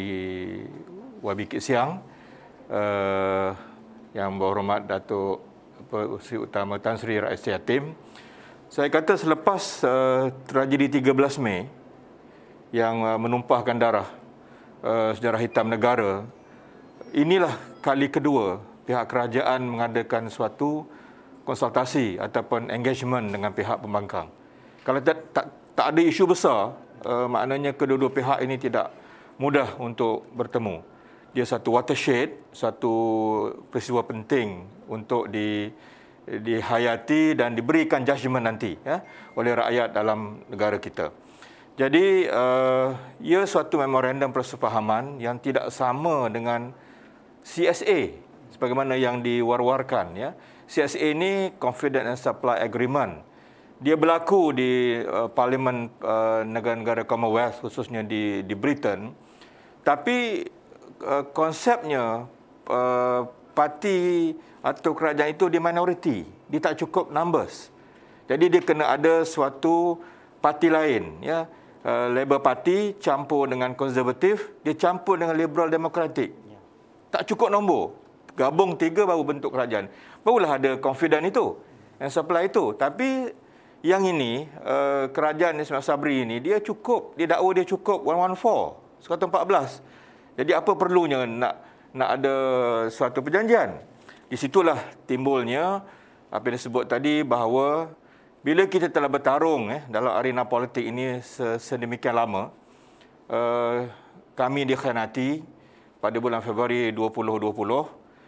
Y B Kit Siang, uh, yang berhormat Datuk Sri Utama Tan Sri Rais Yatim. Saya kata selepas uh, tragedi tiga belas Mei yang uh, menumpahkan darah uh, sejarah hitam negara, inilah kali kedua pihak kerajaan mengadakan suatu konsultasi ataupun engagement dengan pihak pembangkang. Kalau tak, tak, tak ada isu besar, uh, maknanya kedua-dua pihak ini tidak mudah untuk bertemu. Dia satu watershed, satu peristiwa penting untuk di, dihayati dan diberikan judgement nanti ya, oleh rakyat dalam negara kita. Jadi, uh, ia suatu memorandum persefahaman yang tidak sama dengan C S A sebagaimana yang diwar-warkan ya. C S A ini Confidence and Supply Agreement. Dia berlaku di uh, parlimen uh, negara-negara Commonwealth, khususnya di di Britain. Tapi uh, konsepnya uh, parti atau kerajaan itu di minority, dia tak cukup numbers. Jadi dia kena ada suatu parti lain ya. Uh, Labour Party campur dengan konservatif, dia campur dengan Liberal Democratic. Tak cukup nombor. Gabung tiga baru bentuk kerajaan. Barulah ada confident itu, yang supply itu. Tapi yang ini, uh, kerajaan Ismail Sabri ini, dia cukup, dia dakwa dia cukup seratus empat belas, seratus empat belas. Jadi apa perlunya nak nak ada suatu perjanjian? Di situlah timbulnya apa yang disebut tadi bahawa bila kita telah bertarung eh, dalam arena politik ini sedemikian lama, uh, kami dikhianati pada bulan Februari dua ribu dua puluh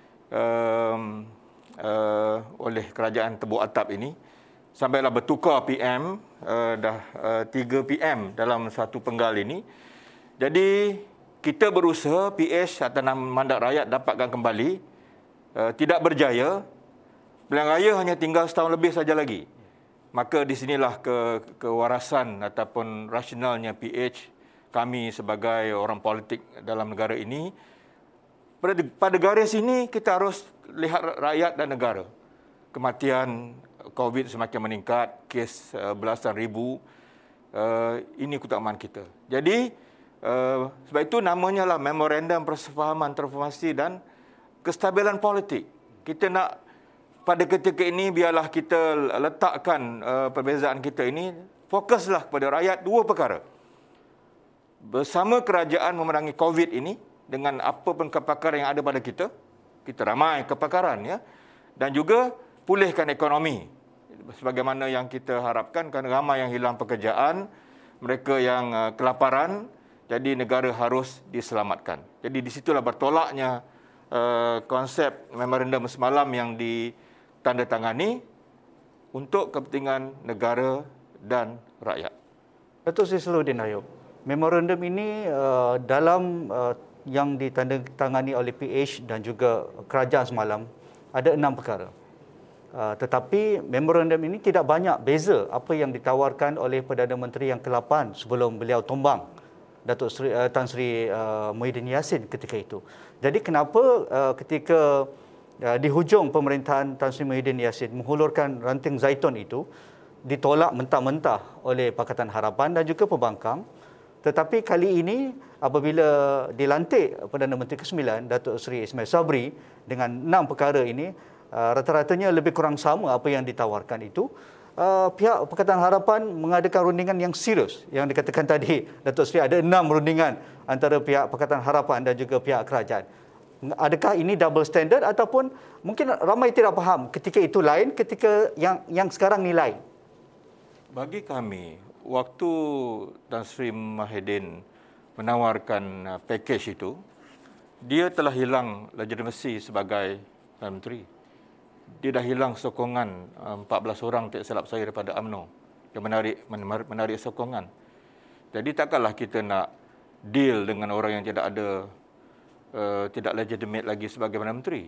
um, uh, oleh kerajaan Tebuk Atap ini, sampailah bertukar P M, uh, dah uh, tiga P M dalam satu penggal ini. Jadi kita berusaha P H atas nama mandat rakyat dapatkan kembali, uh, tidak berjaya. Pilihan raya hanya tinggal setahun lebih saja lagi. Maka di sinilah ke, kewarasan ataupun rasionalnya P H kami sebagai orang politik dalam negara ini. Pada, pada garis ini kita harus lihat rakyat dan negara. Kematian COVID semakin meningkat, kes uh, belasan ribu. Uh, ini keutamaan kita. Jadi, uh, sebab itu namanya lah Memorandum Persefahaman Transformasi dan Kestabilan Politik. Kita nak pada ketika ini biarlah kita letakkan uh, perbezaan kita ini, fokuslah kepada rakyat dua perkara. Bersama kerajaan memerangi COVID ini dengan apa pun kepakaran yang ada pada kita, kita ramai kepakaran ya, dan juga pulihkan ekonomi sebagaimana yang kita harapkan kerana ramai yang hilang pekerjaan, mereka yang uh, kelaparan, jadi negara harus diselamatkan. Jadi di situlah bertolaknya uh, konsep memorandum semalam yang ditandatangani untuk kepentingan negara dan rakyat. Datuk Seri Selaluddin Ayub, memorandum ini uh, dalam uh, yang ditandatangani oleh P H dan juga kerajaan semalam ada enam perkara. Uh, tetapi memorandum ini tidak banyak beza apa yang ditawarkan oleh Perdana Menteri yang ke lapan sebelum beliau tumbang, Datuk Seri, uh, Tan Sri uh, Muhyiddin Yassin ketika itu. Jadi kenapa uh, ketika uh, di hujung pemerintahan Tan Sri Muhyiddin Yassin menghulurkan ranting zaitun itu ditolak mentah-mentah oleh Pakatan Harapan dan juga pembangkang. Tetapi kali ini apabila dilantik Perdana Menteri kesembilan Datuk Seri Ismail Sabri dengan enam perkara ini, uh, rata-ratanya lebih kurang sama apa yang ditawarkan itu. Uh, pihak Pakatan Harapan mengadakan rundingan yang serius. Yang dikatakan tadi Datuk Seri ada enam rundingan antara pihak Pakatan Harapan dan juga pihak kerajaan. Adakah ini double standard ataupun mungkin ramai tidak faham ketika itu lain, ketika yang yang sekarang ni lain? Bagi kami, waktu Tan Sri Muhyiddin menawarkan package itu, dia telah hilang legitimasi sebagai Perdana Menteri. Dia dah hilang sokongan empat belas orang, tak silap saya, daripada U M N O yang menarik menarik sokongan. Jadi takkanlah kita nak deal dengan orang yang tidak ada uh, tidak legitimate lagi sebagai Perdana Menteri.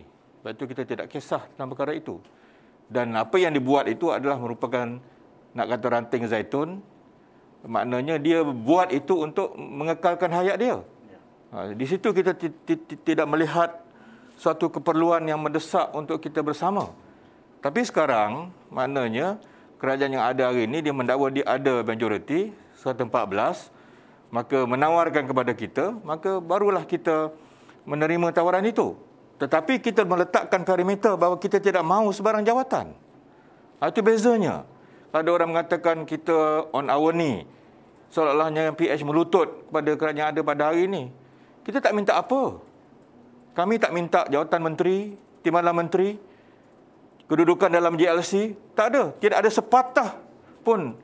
Sebab itu kita tidak kisah tentang perkara itu. Dan apa yang dibuat itu adalah merupakan, nak kata ranting zaitun, maknanya dia buat itu untuk mengekalkan hayat dia. Ha, di situ kita tidak melihat suatu keperluan yang mendesak untuk kita bersama. Tapi sekarang, maknanya kerajaan yang ada hari ini, dia mendakwa dia ada majoriti, seratus empat belas, maka menawarkan kepada kita, maka barulah kita menerima tawaran itu. Tetapi kita meletakkan parameter bahawa kita tidak mahu sebarang jawatan. Ha, itu bezanya. Ada orang mengatakan kita on our knee, seolah-olahnya P H melutut kepada kerajaan yang ada pada hari ini. Kita tak minta apa. Kami tak minta jawatan menteri, timbalan menteri, kedudukan dalam J L C. Tak ada. Tidak ada sepatah pun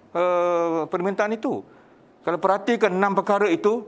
uh, permintaan itu. Kalau perhatikan enam perkara itu,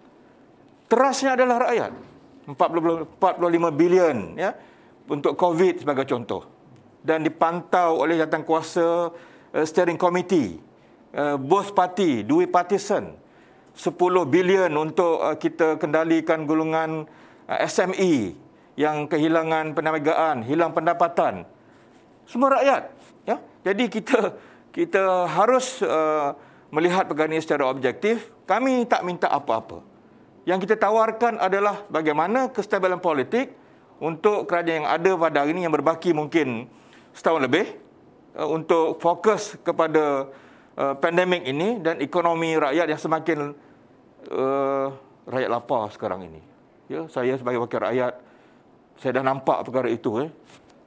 terasnya adalah rakyat. empat puluh lima bilion ya, untuk COVID sebagai contoh. Dan dipantau oleh jawatankuasa uh, steering committee, uh, both party, dua partisan. sepuluh bilion untuk uh, kita kendalikan golongan uh, S M E yang kehilangan perniagaan, hilang pendapatan. Semua rakyat. Ya? Jadi kita kita harus uh, melihat perkara ini secara objektif. Kami tak minta apa-apa. Yang kita tawarkan adalah bagaimana kestabilan politik untuk kerajaan yang ada pada hari ini yang berbaki mungkin setahun lebih uh, untuk fokus kepada uh, pandemik ini dan ekonomi rakyat yang semakin uh, rakyat lapar sekarang ini. Ya, saya sebagai wakil rakyat, saya dah nampak perkara itu. Eh.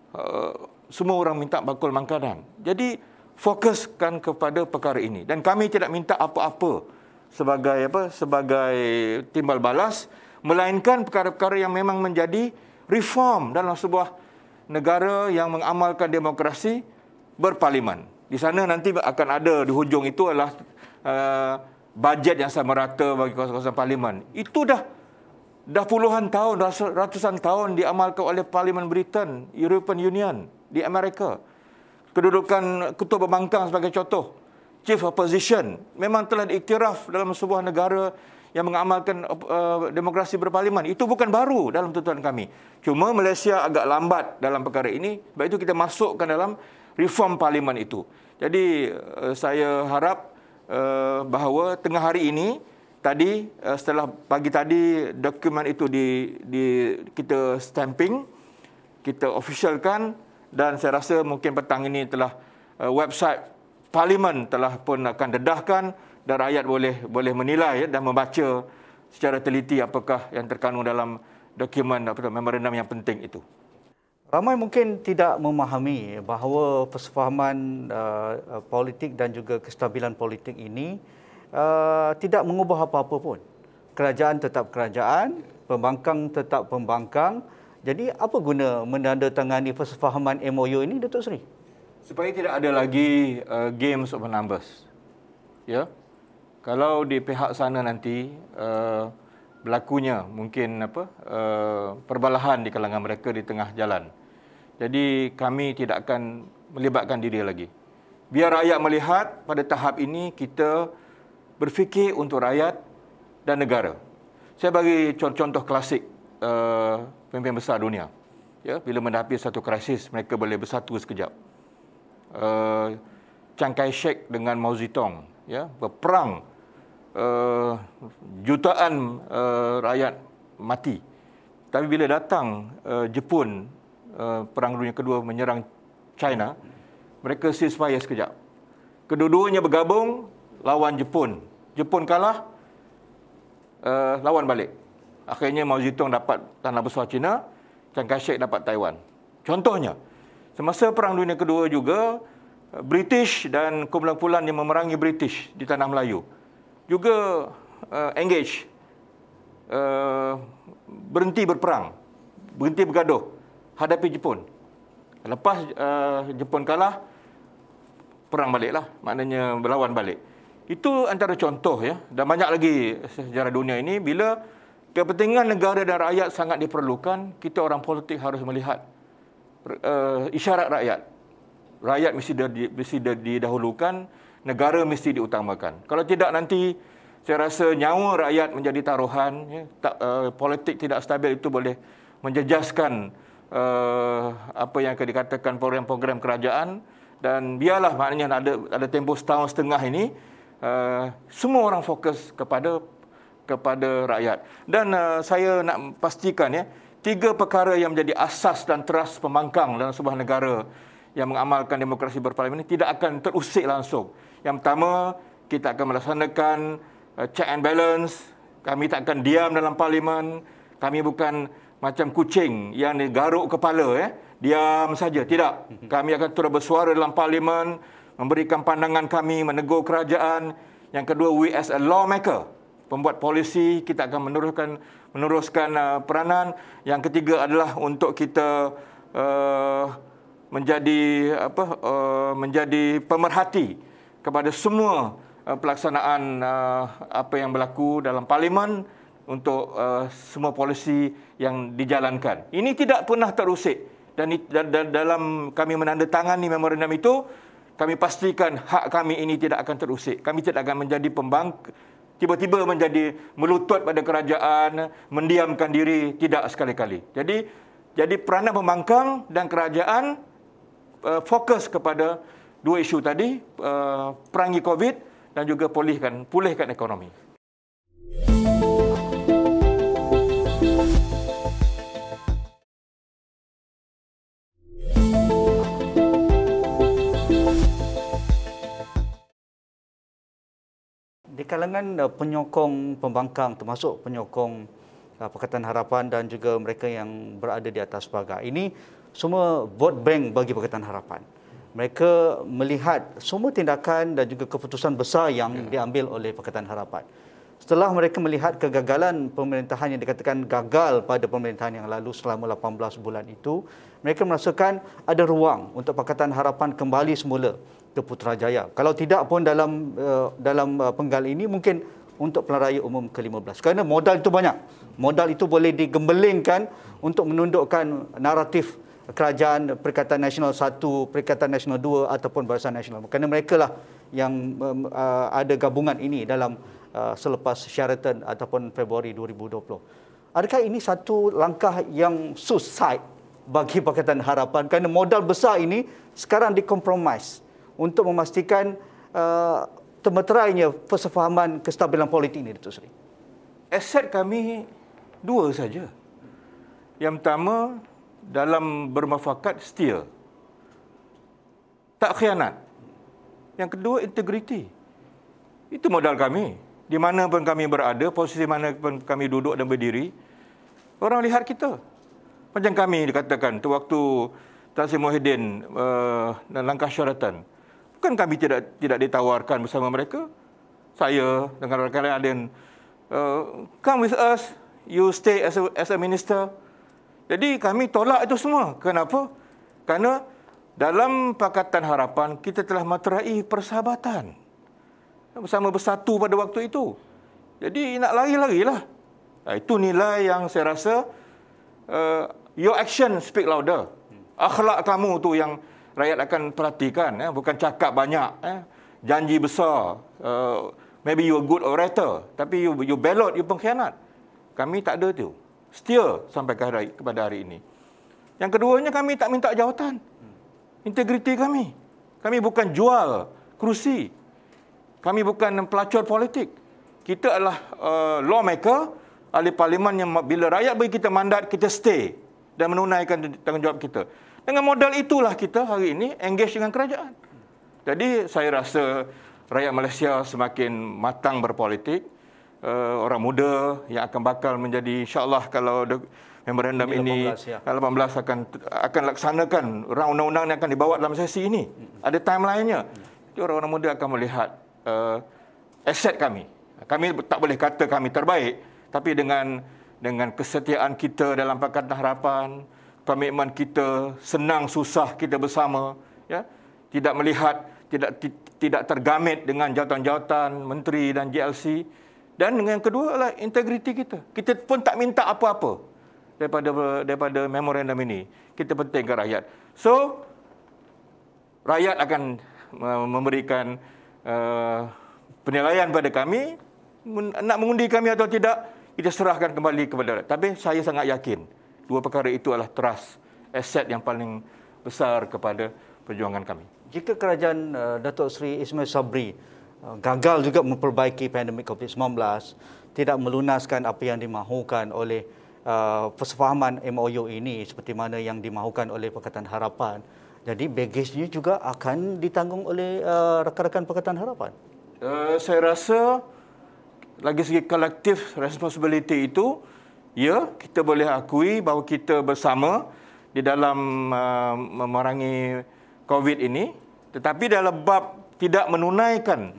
Uh, semua orang minta bakul makanan. Jadi fokuskan kepada perkara ini dan kami tidak minta apa-apa sebagai apa sebagai timbal balas, melainkan perkara-perkara yang memang menjadi reform dalam sebuah negara yang mengamalkan demokrasi berparlimen. Di sana nanti akan ada di hujung itu adalah uh, bajet yang sama rata bagi kawasan-kawasan parlimen. Itu dah dah puluhan tahun, ratusan tahun diamalkan oleh Parlimen Britain, European Union di Amerika. Kedudukan ketua pembangkang sebagai contoh, Chief Opposition, memang telah diiktiraf dalam sebuah negara yang mengamalkan uh, demokrasi berparlimen. Itu bukan baru dalam tuntutan kami. Cuma Malaysia agak lambat dalam perkara ini, sebab itu kita masukkan dalam reform parlimen itu. Jadi uh, saya harap uh, bahawa tengah hari ini, tadi uh, setelah pagi tadi dokumen itu di, di kita stamping, kita officialkan, dan saya rasa mungkin petang ini telah uh, website Parlimen telah pun akan dedahkan dan rakyat boleh boleh menilai ya, dan membaca secara teliti apakah yang terkandung dalam dokumen apa memorandum yang penting itu. Ramai mungkin tidak memahami bahawa persefahaman uh, politik dan juga kestabilan politik ini uh, tidak mengubah apa-apa pun. Kerajaan tetap kerajaan, pembangkang tetap pembangkang. Jadi apa guna menandatangani persefahaman M O U ini, Datuk Seri? Supaya tidak ada lagi uh, games of numbers. Ya. Kalau di pihak sana nanti uh, berlakunya mungkin apa uh, perbalahan di kalangan mereka di tengah jalan. Jadi kami tidak akan melibatkan diri lagi. Biar rakyat melihat pada tahap ini kita berfikir untuk rakyat dan negara. Saya bagi contoh klasik uh, pemimpin besar dunia. Ya, bila menghadapi satu krisis mereka boleh bersatu sekejap. Uh, Chiang Kai-shek dengan Mao Zedong ya, berperang, uh, jutaan uh, rakyat mati. Tapi bila datang uh, Jepun, uh, Perang Dunia Kedua menyerang China, mereka ceasefire sekejap. Kedua-duanya bergabung lawan Jepun. Jepun kalah, uh, lawan balik. Akhirnya Mao Zedong dapat tanah besar China, Chiang Kai-shek dapat Taiwan. Contohnya, semasa Perang Dunia Kedua juga, British dan kumpulan-kumpulan yang memerangi British di Tanah Melayu juga uh, engage, uh, berhenti berperang, berhenti bergaduh, hadapi Jepun. Lepas uh, Jepun kalah, perang baliklah, maknanya berlawan balik. Itu antara contoh ya, dan banyak lagi sejarah dunia ini. Bila kepentingan negara dan rakyat sangat diperlukan, kita orang politik harus melihat Uh, isyarat rakyat. Rakyat mesti, mesti didahulukan, negara mesti diutamakan. Kalau tidak nanti saya rasa nyawa rakyat menjadi taruhan, ya, tak, uh, politik tidak stabil itu boleh menjejaskan uh, apa yang akan dikatakan program-program kerajaan, dan biarlah maknanya ada ada tempoh setahun setengah ini uh, semua orang fokus kepada kepada rakyat. Dan uh, saya nak pastikan ya, tiga perkara yang menjadi asas dan teras pembangkang dalam sebuah negara yang mengamalkan demokrasi berparlimen ini tidak akan terusik langsung. Yang pertama, kita akan melaksanakan uh, check and balance. Kami tak akan diam dalam parlimen. Kami bukan macam kucing yang digaruk kepala, ya. Diam saja. Tidak. Kami akan terus bersuara dalam parlimen, memberikan pandangan kami, menegur kerajaan. Yang kedua, we as a lawmaker, pembuat polisi, kita akan meneruskan meneruskan uh, peranan. Yang ketiga adalah untuk kita uh, menjadi apa uh, menjadi pemerhati kepada semua uh, pelaksanaan uh, apa yang berlaku dalam parlimen untuk uh, semua polisi yang dijalankan. Ini tidak pernah terusik, dan, dan, dan dalam kami menandatangani memorandum itu, kami pastikan hak kami ini tidak akan terusik. Kami tidak akan menjadi pembang tiba-tiba menjadi melutut pada kerajaan, mendiamkan diri, tidak sekali-kali. Jadi jadi peranan pembangkang dan kerajaan uh, fokus kepada dua isu tadi, uh, perangi Covid dan juga pulihkan pulihkan ekonomi. Di kalangan uh, penyokong pembangkang, termasuk penyokong uh, Pakatan Harapan dan juga mereka yang berada di atas pagar, ini semua vote bank bagi Pakatan Harapan. Mereka melihat semua tindakan dan juga keputusan besar yang ya. diambil oleh Pakatan Harapan. Setelah mereka melihat kegagalan pemerintahan yang dikatakan gagal pada pemerintahan yang lalu selama lapan belas bulan itu, mereka merasakan ada ruang untuk Pakatan Harapan kembali semula ke Putrajaya. Kalau tidak pun dalam uh, dalam uh, penggal ini, mungkin untuk pilihan raya umum ke lima belas. Kerana modal itu banyak. Modal itu boleh digembelengkan untuk menundukkan naratif kerajaan Perikatan Nasional satu, Perikatan Nasional dua ataupun Barisan Nasional. Kerana mereka lah yang um, uh, ada gabungan ini dalam uh, selepas Sheraton ataupun Februari dua ribu dua puluh. Adakah ini satu langkah yang suicide bagi Pakatan Harapan? Kerana modal besar ini sekarang dikompromis untuk memastikan uh, termeterainya persefahaman kestabilan politik ini, Datuk Seri. Aset kami dua saja. Yang pertama, dalam bermufakat, setia. Tak khianat. Yang kedua, integriti. Itu modal kami. Di mana pun kami berada, posisi mana pun kami duduk dan berdiri, orang lihat kita. Macam kami dikatakan, tu waktu Tan Sri Muhyiddin uh, dan langkah Sheraton. Bukan kami tidak tidak ditawarkan bersama mereka. Saya dengan rakan lain, uh, come with us, you stay as a, as a minister. Jadi kami tolak itu semua. Kenapa? Kerana dalam Pakatan Harapan kita telah materai persahabatan. Bersama bersatu pada waktu itu. Jadi nak lari-larilah. Nah, itu nilai yang saya rasa uh, your action speak louder. Akhlak kamu tu yang rakyat akan perhatikan, eh? Bukan cakap banyak, eh? Janji besar, uh, maybe you a good orator, tapi you you belot, you pengkhianat. Kami tak ada tu. Setia sampai ke hari, kepada hari ini. Yang keduanya, kami tak minta jawatan. Integriti kami. Kami bukan jual kerusi. Kami bukan pelacur politik. Kita adalah uh, lawmaker, ahli parlimen yang bila rakyat bagi kita mandat, kita stay dan menunaikan tanggungjawab kita. Dengan modal itulah kita hari ini engage dengan kerajaan. Jadi saya rasa rakyat Malaysia semakin matang berpolitik. Uh, orang muda yang akan bakal menjadi, insya-Allah kalau memorandum ini lapan belas, ya. lapan belas akan akan laksanakan rang undang-undang yang akan dibawa dalam sesi ini. Ada timeline-nya. Jadi orang-orang muda akan melihat uh, aset kami. Kami tak boleh kata kami terbaik, tapi dengan dengan kesetiaan kita dalam Pakatan Harapan, komitmen kita, senang susah kita bersama, ya. Tidak melihat, tidak tidak tergamit dengan jawatan-jawatan menteri dan J L C. Dan yang kedua adalah integriti kita. Kita pun tak minta apa-apa daripada daripada memorandum ini. Kita pentingkan rakyat. So rakyat akan memberikan uh, penilaian pada kami, nak mengundi kami atau tidak, kita serahkan kembali kepada rakyat. Tapi saya sangat yakin dua perkara itu adalah teras aset yang paling besar kepada perjuangan kami. Jika kerajaan uh, Datuk Seri Ismail Sabri uh, gagal juga memperbaiki pandemik covid sembilan belas, tidak melunaskan apa yang dimahukan oleh uh, persefahaman M O U ini seperti mana yang dimahukan oleh Pakatan Harapan, jadi baggage-nya juga akan ditanggung oleh uh, rakan-rakan Pakatan Harapan. Uh, saya rasa lagi segi kolektif responsibility itu, ya, kita boleh akui bahawa kita bersama di dalam uh, memerangi COVID ini, tetapi dalam bab tidak menunaikan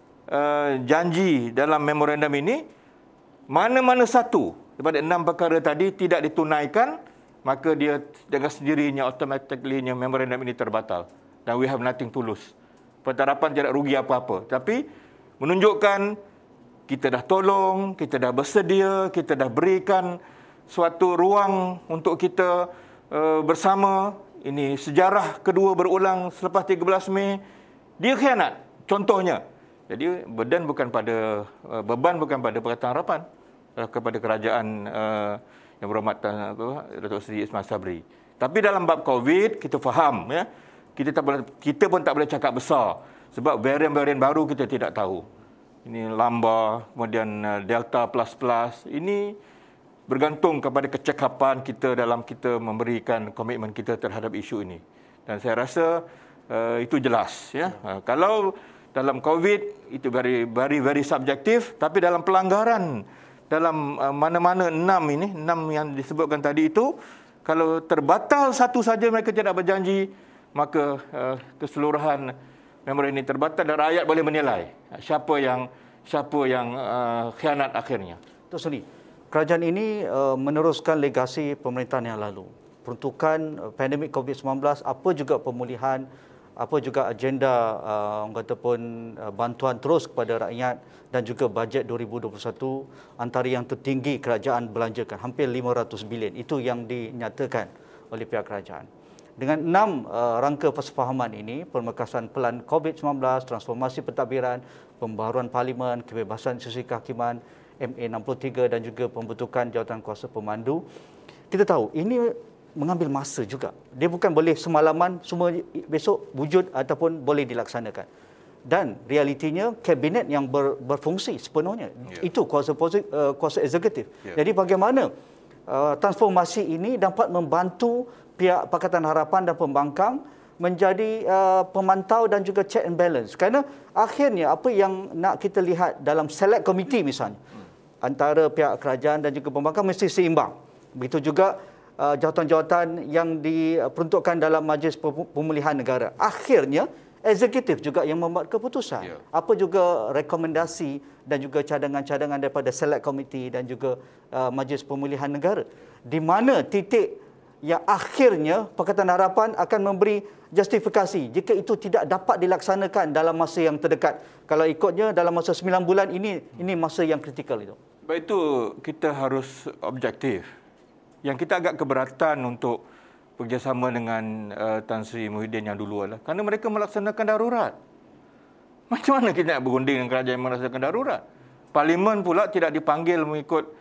uh, janji dalam memorandum ini, mana-mana satu daripada enam perkara tadi tidak ditunaikan, maka dia dengan sendirinya automatically memorandum ini terbatal dan we have nothing to lose. Pakatan Harapan tidak rugi apa-apa, tapi menunjukkan kita dah tolong, kita dah bersedia, kita dah berikan suatu ruang untuk kita uh, bersama. Ini sejarah kedua berulang selepas tiga belas Mei. Dia khianat, contohnya. Jadi beban bukan pada uh, beban bukan pada Pakatan Harapan, uh, kepada kerajaan uh, yang berhormat uh, Datuk Seri Ismail Sabri. Tapi dalam bab COVID kita faham, ya. Kita tak boleh, kita pun tak boleh cakap besar sebab varian-varian baru kita tidak tahu. Ini Lambda, kemudian uh, Delta plus plus. Ini bergantung kepada kecekapan kita dalam kita memberikan komitmen kita terhadap isu ini. Dan saya rasa uh, itu jelas, ya. Uh, kalau dalam COVID itu very very very subjektif, tapi dalam pelanggaran dalam uh, mana-mana enam ini, enam yang disebutkan tadi itu, kalau terbatal satu saja mereka tidak berjanji, maka uh, keseluruhan memorandum ini terbatal dan rakyat boleh menilai siapa yang siapa yang uh, khianat akhirnya. Tok Seri, kerajaan ini uh, meneruskan legasi pemerintahan yang lalu. Peruntukan uh, pandemik covid sembilan belas, apa juga pemulihan, apa juga agenda uh, orang kata pun uh, bantuan terus kepada rakyat dan juga bajet dua ribu dua puluh satu antara yang tertinggi kerajaan belanjakan, hampir lima ratus bilion. Itu yang dinyatakan oleh pihak kerajaan. Dengan enam uh, rangka persefahaman ini, pemekasan pelan covid sembilan belas, transformasi pentadbiran, pembaharuan parlimen, kebebasan institusi kehakiman, M A enam puluh tiga dan juga pembentukan jawatan kuasa pemandu. Kita tahu ini mengambil masa juga. Dia bukan boleh semalaman semua besok wujud ataupun boleh dilaksanakan. Dan realitinya kabinet yang ber, berfungsi sepenuhnya. Yeah. Itu kuasa uh, kuasa eksekutif. Yeah. Jadi bagaimana uh, transformasi ini dapat membantu pihak Pakatan Harapan dan pembangkang menjadi uh, pemantau dan juga check and balance. Kerana akhirnya apa yang nak kita lihat dalam select committee misalnya, antara pihak kerajaan dan juga pembangkang mesti seimbang. Begitu juga uh, jawatan-jawatan yang diperuntukkan dalam Majlis Pemulihan Negara. Akhirnya eksekutif juga yang membuat keputusan. Yeah. Apa juga rekomendasi dan juga cadangan-cadangan daripada select committee dan juga uh, Majlis Pemulihan Negara. Di mana titik yang akhirnya Pakatan Harapan akan memberi justifikasi jika itu tidak dapat dilaksanakan dalam masa yang terdekat. Kalau ikutnya dalam masa sembilan bulan ini, ini masa yang kritikal itu. Baik, itu kita harus objektif. Yang kita agak keberatan untuk bekerjasama dengan uh, Tan Sri Muhyiddin yang dulu adalah kerana mereka melaksanakan darurat. Macam mana kita nak berunding dengan kerajaan yang melaksanakan darurat? Parlimen pula tidak dipanggil mengikut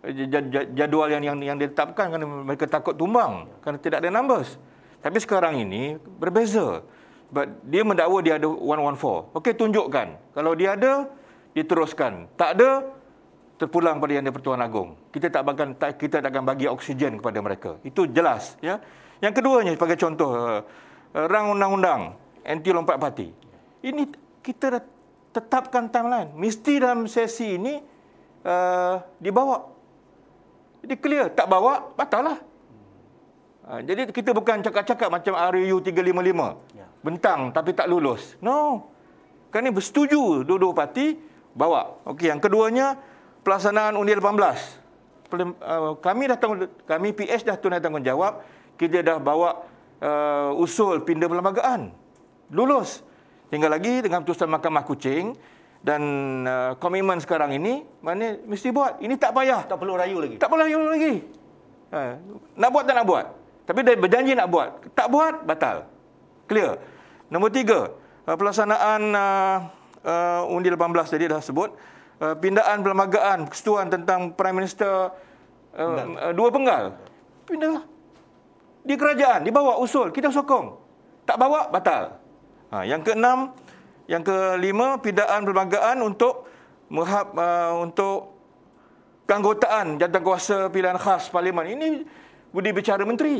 jadual yang yang, yang ditetapkan kerana mereka takut tumbang kerana tidak ada numbers. Tapi sekarang ini berbeza. But dia mendakwa dia ada seratus empat belas. Okey, tunjukkan. Kalau dia ada, diteruskan. Tak ada, terpulang pada Yang di-Pertuan Agong. Kita tak akan tak, kita tak akan bagi oksigen kepada mereka. Itu jelas, ya. Yang keduanya sebagai contoh uh, rang undang-undang anti lompat parti. Ini kita dah tetapkan timeline. Mesti dalam sesi ini uh, dibawa. Jadi clear, tak bawa, batal lah. Ha, jadi kita bukan cakap-cakap macam R U tiga lima lima. Ya. Bentang tapi tak lulus. No. Kan ni bersetuju dua-dua parti, bawa. Okey, yang keduanya, pelaksanaan undi lapan belas. Uh, kami dah tanggung, kami P H dah tunai tanggungjawab, kita dah bawa uh, usul pindah perlembagaan. Lulus. Tinggal lagi dengan putusan Mahkamah Kuching. Dan uh, komitmen sekarang ini, mana mesti buat. Ini tak payah. Tak perlu rayu lagi. Tak perlu rayu lagi. Ha, nak buat tak nak buat. Tapi dia berjanji nak buat. Tak buat, batal. Clear. Nombor tiga, uh, pelaksanaan uh, uh, undi lapan belas tadi dah sebut. Uh, pindaan perlembagaan, persetujuan tentang Prime Minister uh, uh, dua penggal. Pindahlah. Di kerajaan, dibawa usul, kita sokong. Tak bawa, batal. Ha, yang keenam, yang kelima, pindaan perlembagaan untuk menghap, uh, untuk keanggotaan jawatankuasa pilihan khas Parlimen. Ini budi bicara menteri.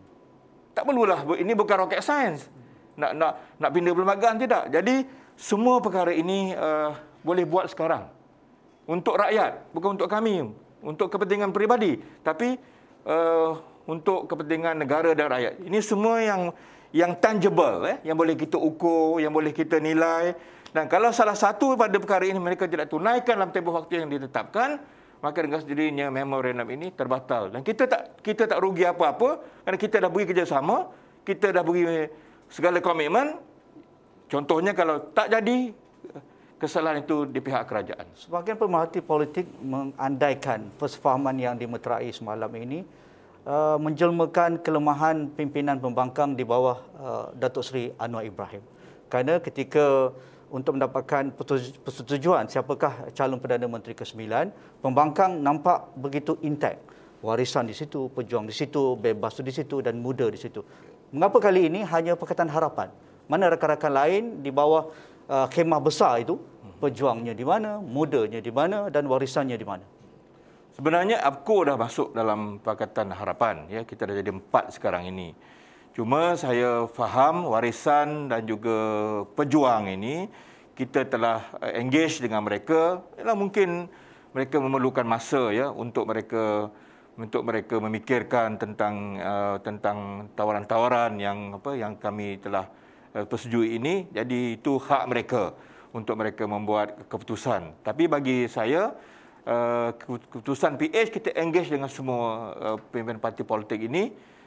Tak perlulah, ini bukan rocket science. Nak nak nak pindah perlembagaan, tidak. Jadi semua perkara ini uh, boleh buat sekarang. Untuk rakyat, bukan untuk kami, untuk kepentingan peribadi, tapi uh, untuk kepentingan negara dan rakyat. Ini semua yang yang tangible, eh, yang boleh kita ukur, yang boleh kita nilai. Dan kalau salah satu pada perkara ini mereka tidak tunaikan dalam tempoh waktu yang ditetapkan, maka dengan sendirinya memorandum ini terbatal. Dan kita tak kita tak rugi apa-apa kerana kita dah beri kerjasama, kita dah beri segala komitmen. Contohnya kalau tak jadi, kesalahan itu di pihak kerajaan. Sebahagian pemerhati politik mengandaikan persefahaman yang dimeterai semalam ini uh, menjelmakan kelemahan pimpinan pembangkang di bawah uh, Datuk Seri Anwar Ibrahim. Kerana ketika untuk mendapatkan persetujuan siapakah calon Perdana Menteri kesembilan, pembangkang nampak begitu intact. Warisan di situ, pejuang di situ, bebas di situ dan muda di situ. Mengapa kali ini hanya Pakatan Harapan? Mana rakan-rakan lain di bawah uh, khemah besar itu, pejuangnya di mana, mudanya di mana dan warisannya di mana? Sebenarnya A P K O dah masuk dalam Pakatan Harapan, ya, kita dah jadi empat sekarang ini. Cuma saya faham warisan dan juga pejuang ini kita telah engage dengan mereka. Yalah, mungkin mereka memerlukan masa, ya, untuk mereka untuk mereka memikirkan tentang uh, tentang tawaran-tawaran yang apa yang kami telah uh, persetujui ini. Jadi itu hak mereka untuk mereka membuat keputusan. Tapi bagi saya, uh, keputusan P H kita engage dengan semua uh, pimpinan parti politik ini,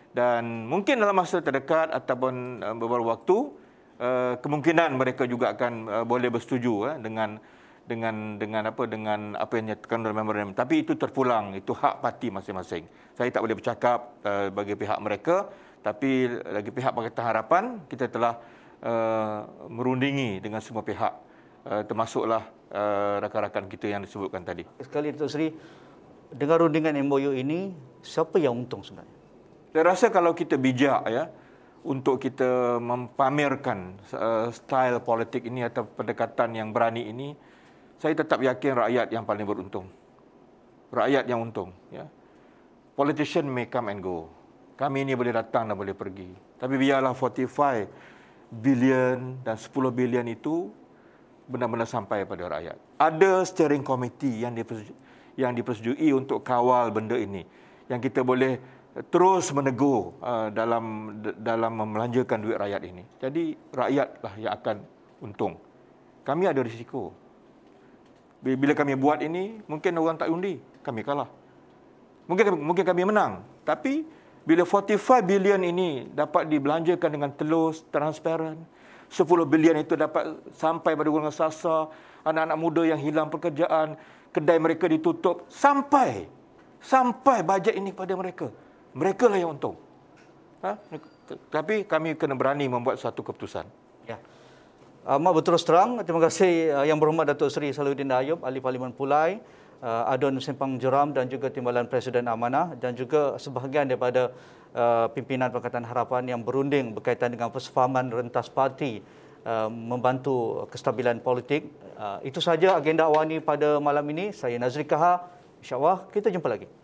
dan mungkin dalam masa terdekat ataupun uh, beberapa waktu uh, kemungkinan mereka juga akan uh, boleh bersetuju uh, dengan dengan dengan apa dengan apa yang dinyatakan dalam memorandum. Tapi itu terpulang, itu hak parti masing-masing. Saya tak boleh bercakap uh, bagi pihak mereka, tapi bagi pihak Pakatan Harapan kita telah uh, merundingi dengan semua pihak, uh, termasuklah uh, rakan-rakan kita yang disebutkan tadi. Sekali Datuk Seri, dengan rundingan M O U ini, siapa yang untung sebenarnya? Saya rasa kalau kita bijak, ya, untuk kita mempamerkan uh, style politik ini atau pendekatan yang berani ini, saya tetap yakin rakyat yang paling beruntung. Rakyat yang untung. Ya. Politician may come and go. Kami ini boleh datang dan boleh pergi. Tapi biarlah empat puluh lima bilion dan sepuluh bilion itu benar-benar sampai pada rakyat. Ada steering committee yang dipersetujui, yang dipersetujui untuk kawal benda ini. Yang kita boleh terus menegur uh, dalam dalam membelanjakan duit rakyat ini. Jadi rakyatlah yang akan untung. Kami ada risiko. Bila kami buat ini, mungkin orang tak undi, kami kalah. Mungkin mungkin kami menang. Tapi bila empat puluh lima bilion ini dapat dibelanjakan dengan telus, transparan, sepuluh bilion itu dapat sampai pada golongan sasar, anak-anak muda yang hilang pekerjaan, kedai mereka ditutup, sampai sampai bajet ini kepada mereka. Mereka lah yang untung. Ha? Tapi kami kena berani membuat satu keputusan. Ya. Amat berterus terang, terima kasih uh, Yang Berhormat Datuk Seri Salahuddin Ayub, Ahli Parlimen Pulai, uh, Adun Simpang Jeram dan juga Timbalan Presiden Amanah, dan juga sebahagian daripada uh, pimpinan Pakatan Harapan yang berunding berkaitan dengan persefahaman rentas parti uh, membantu kestabilan politik. Uh, itu saja agenda awani pada malam ini. Saya Nazri Kahar. InsyaAllah kita jumpa lagi.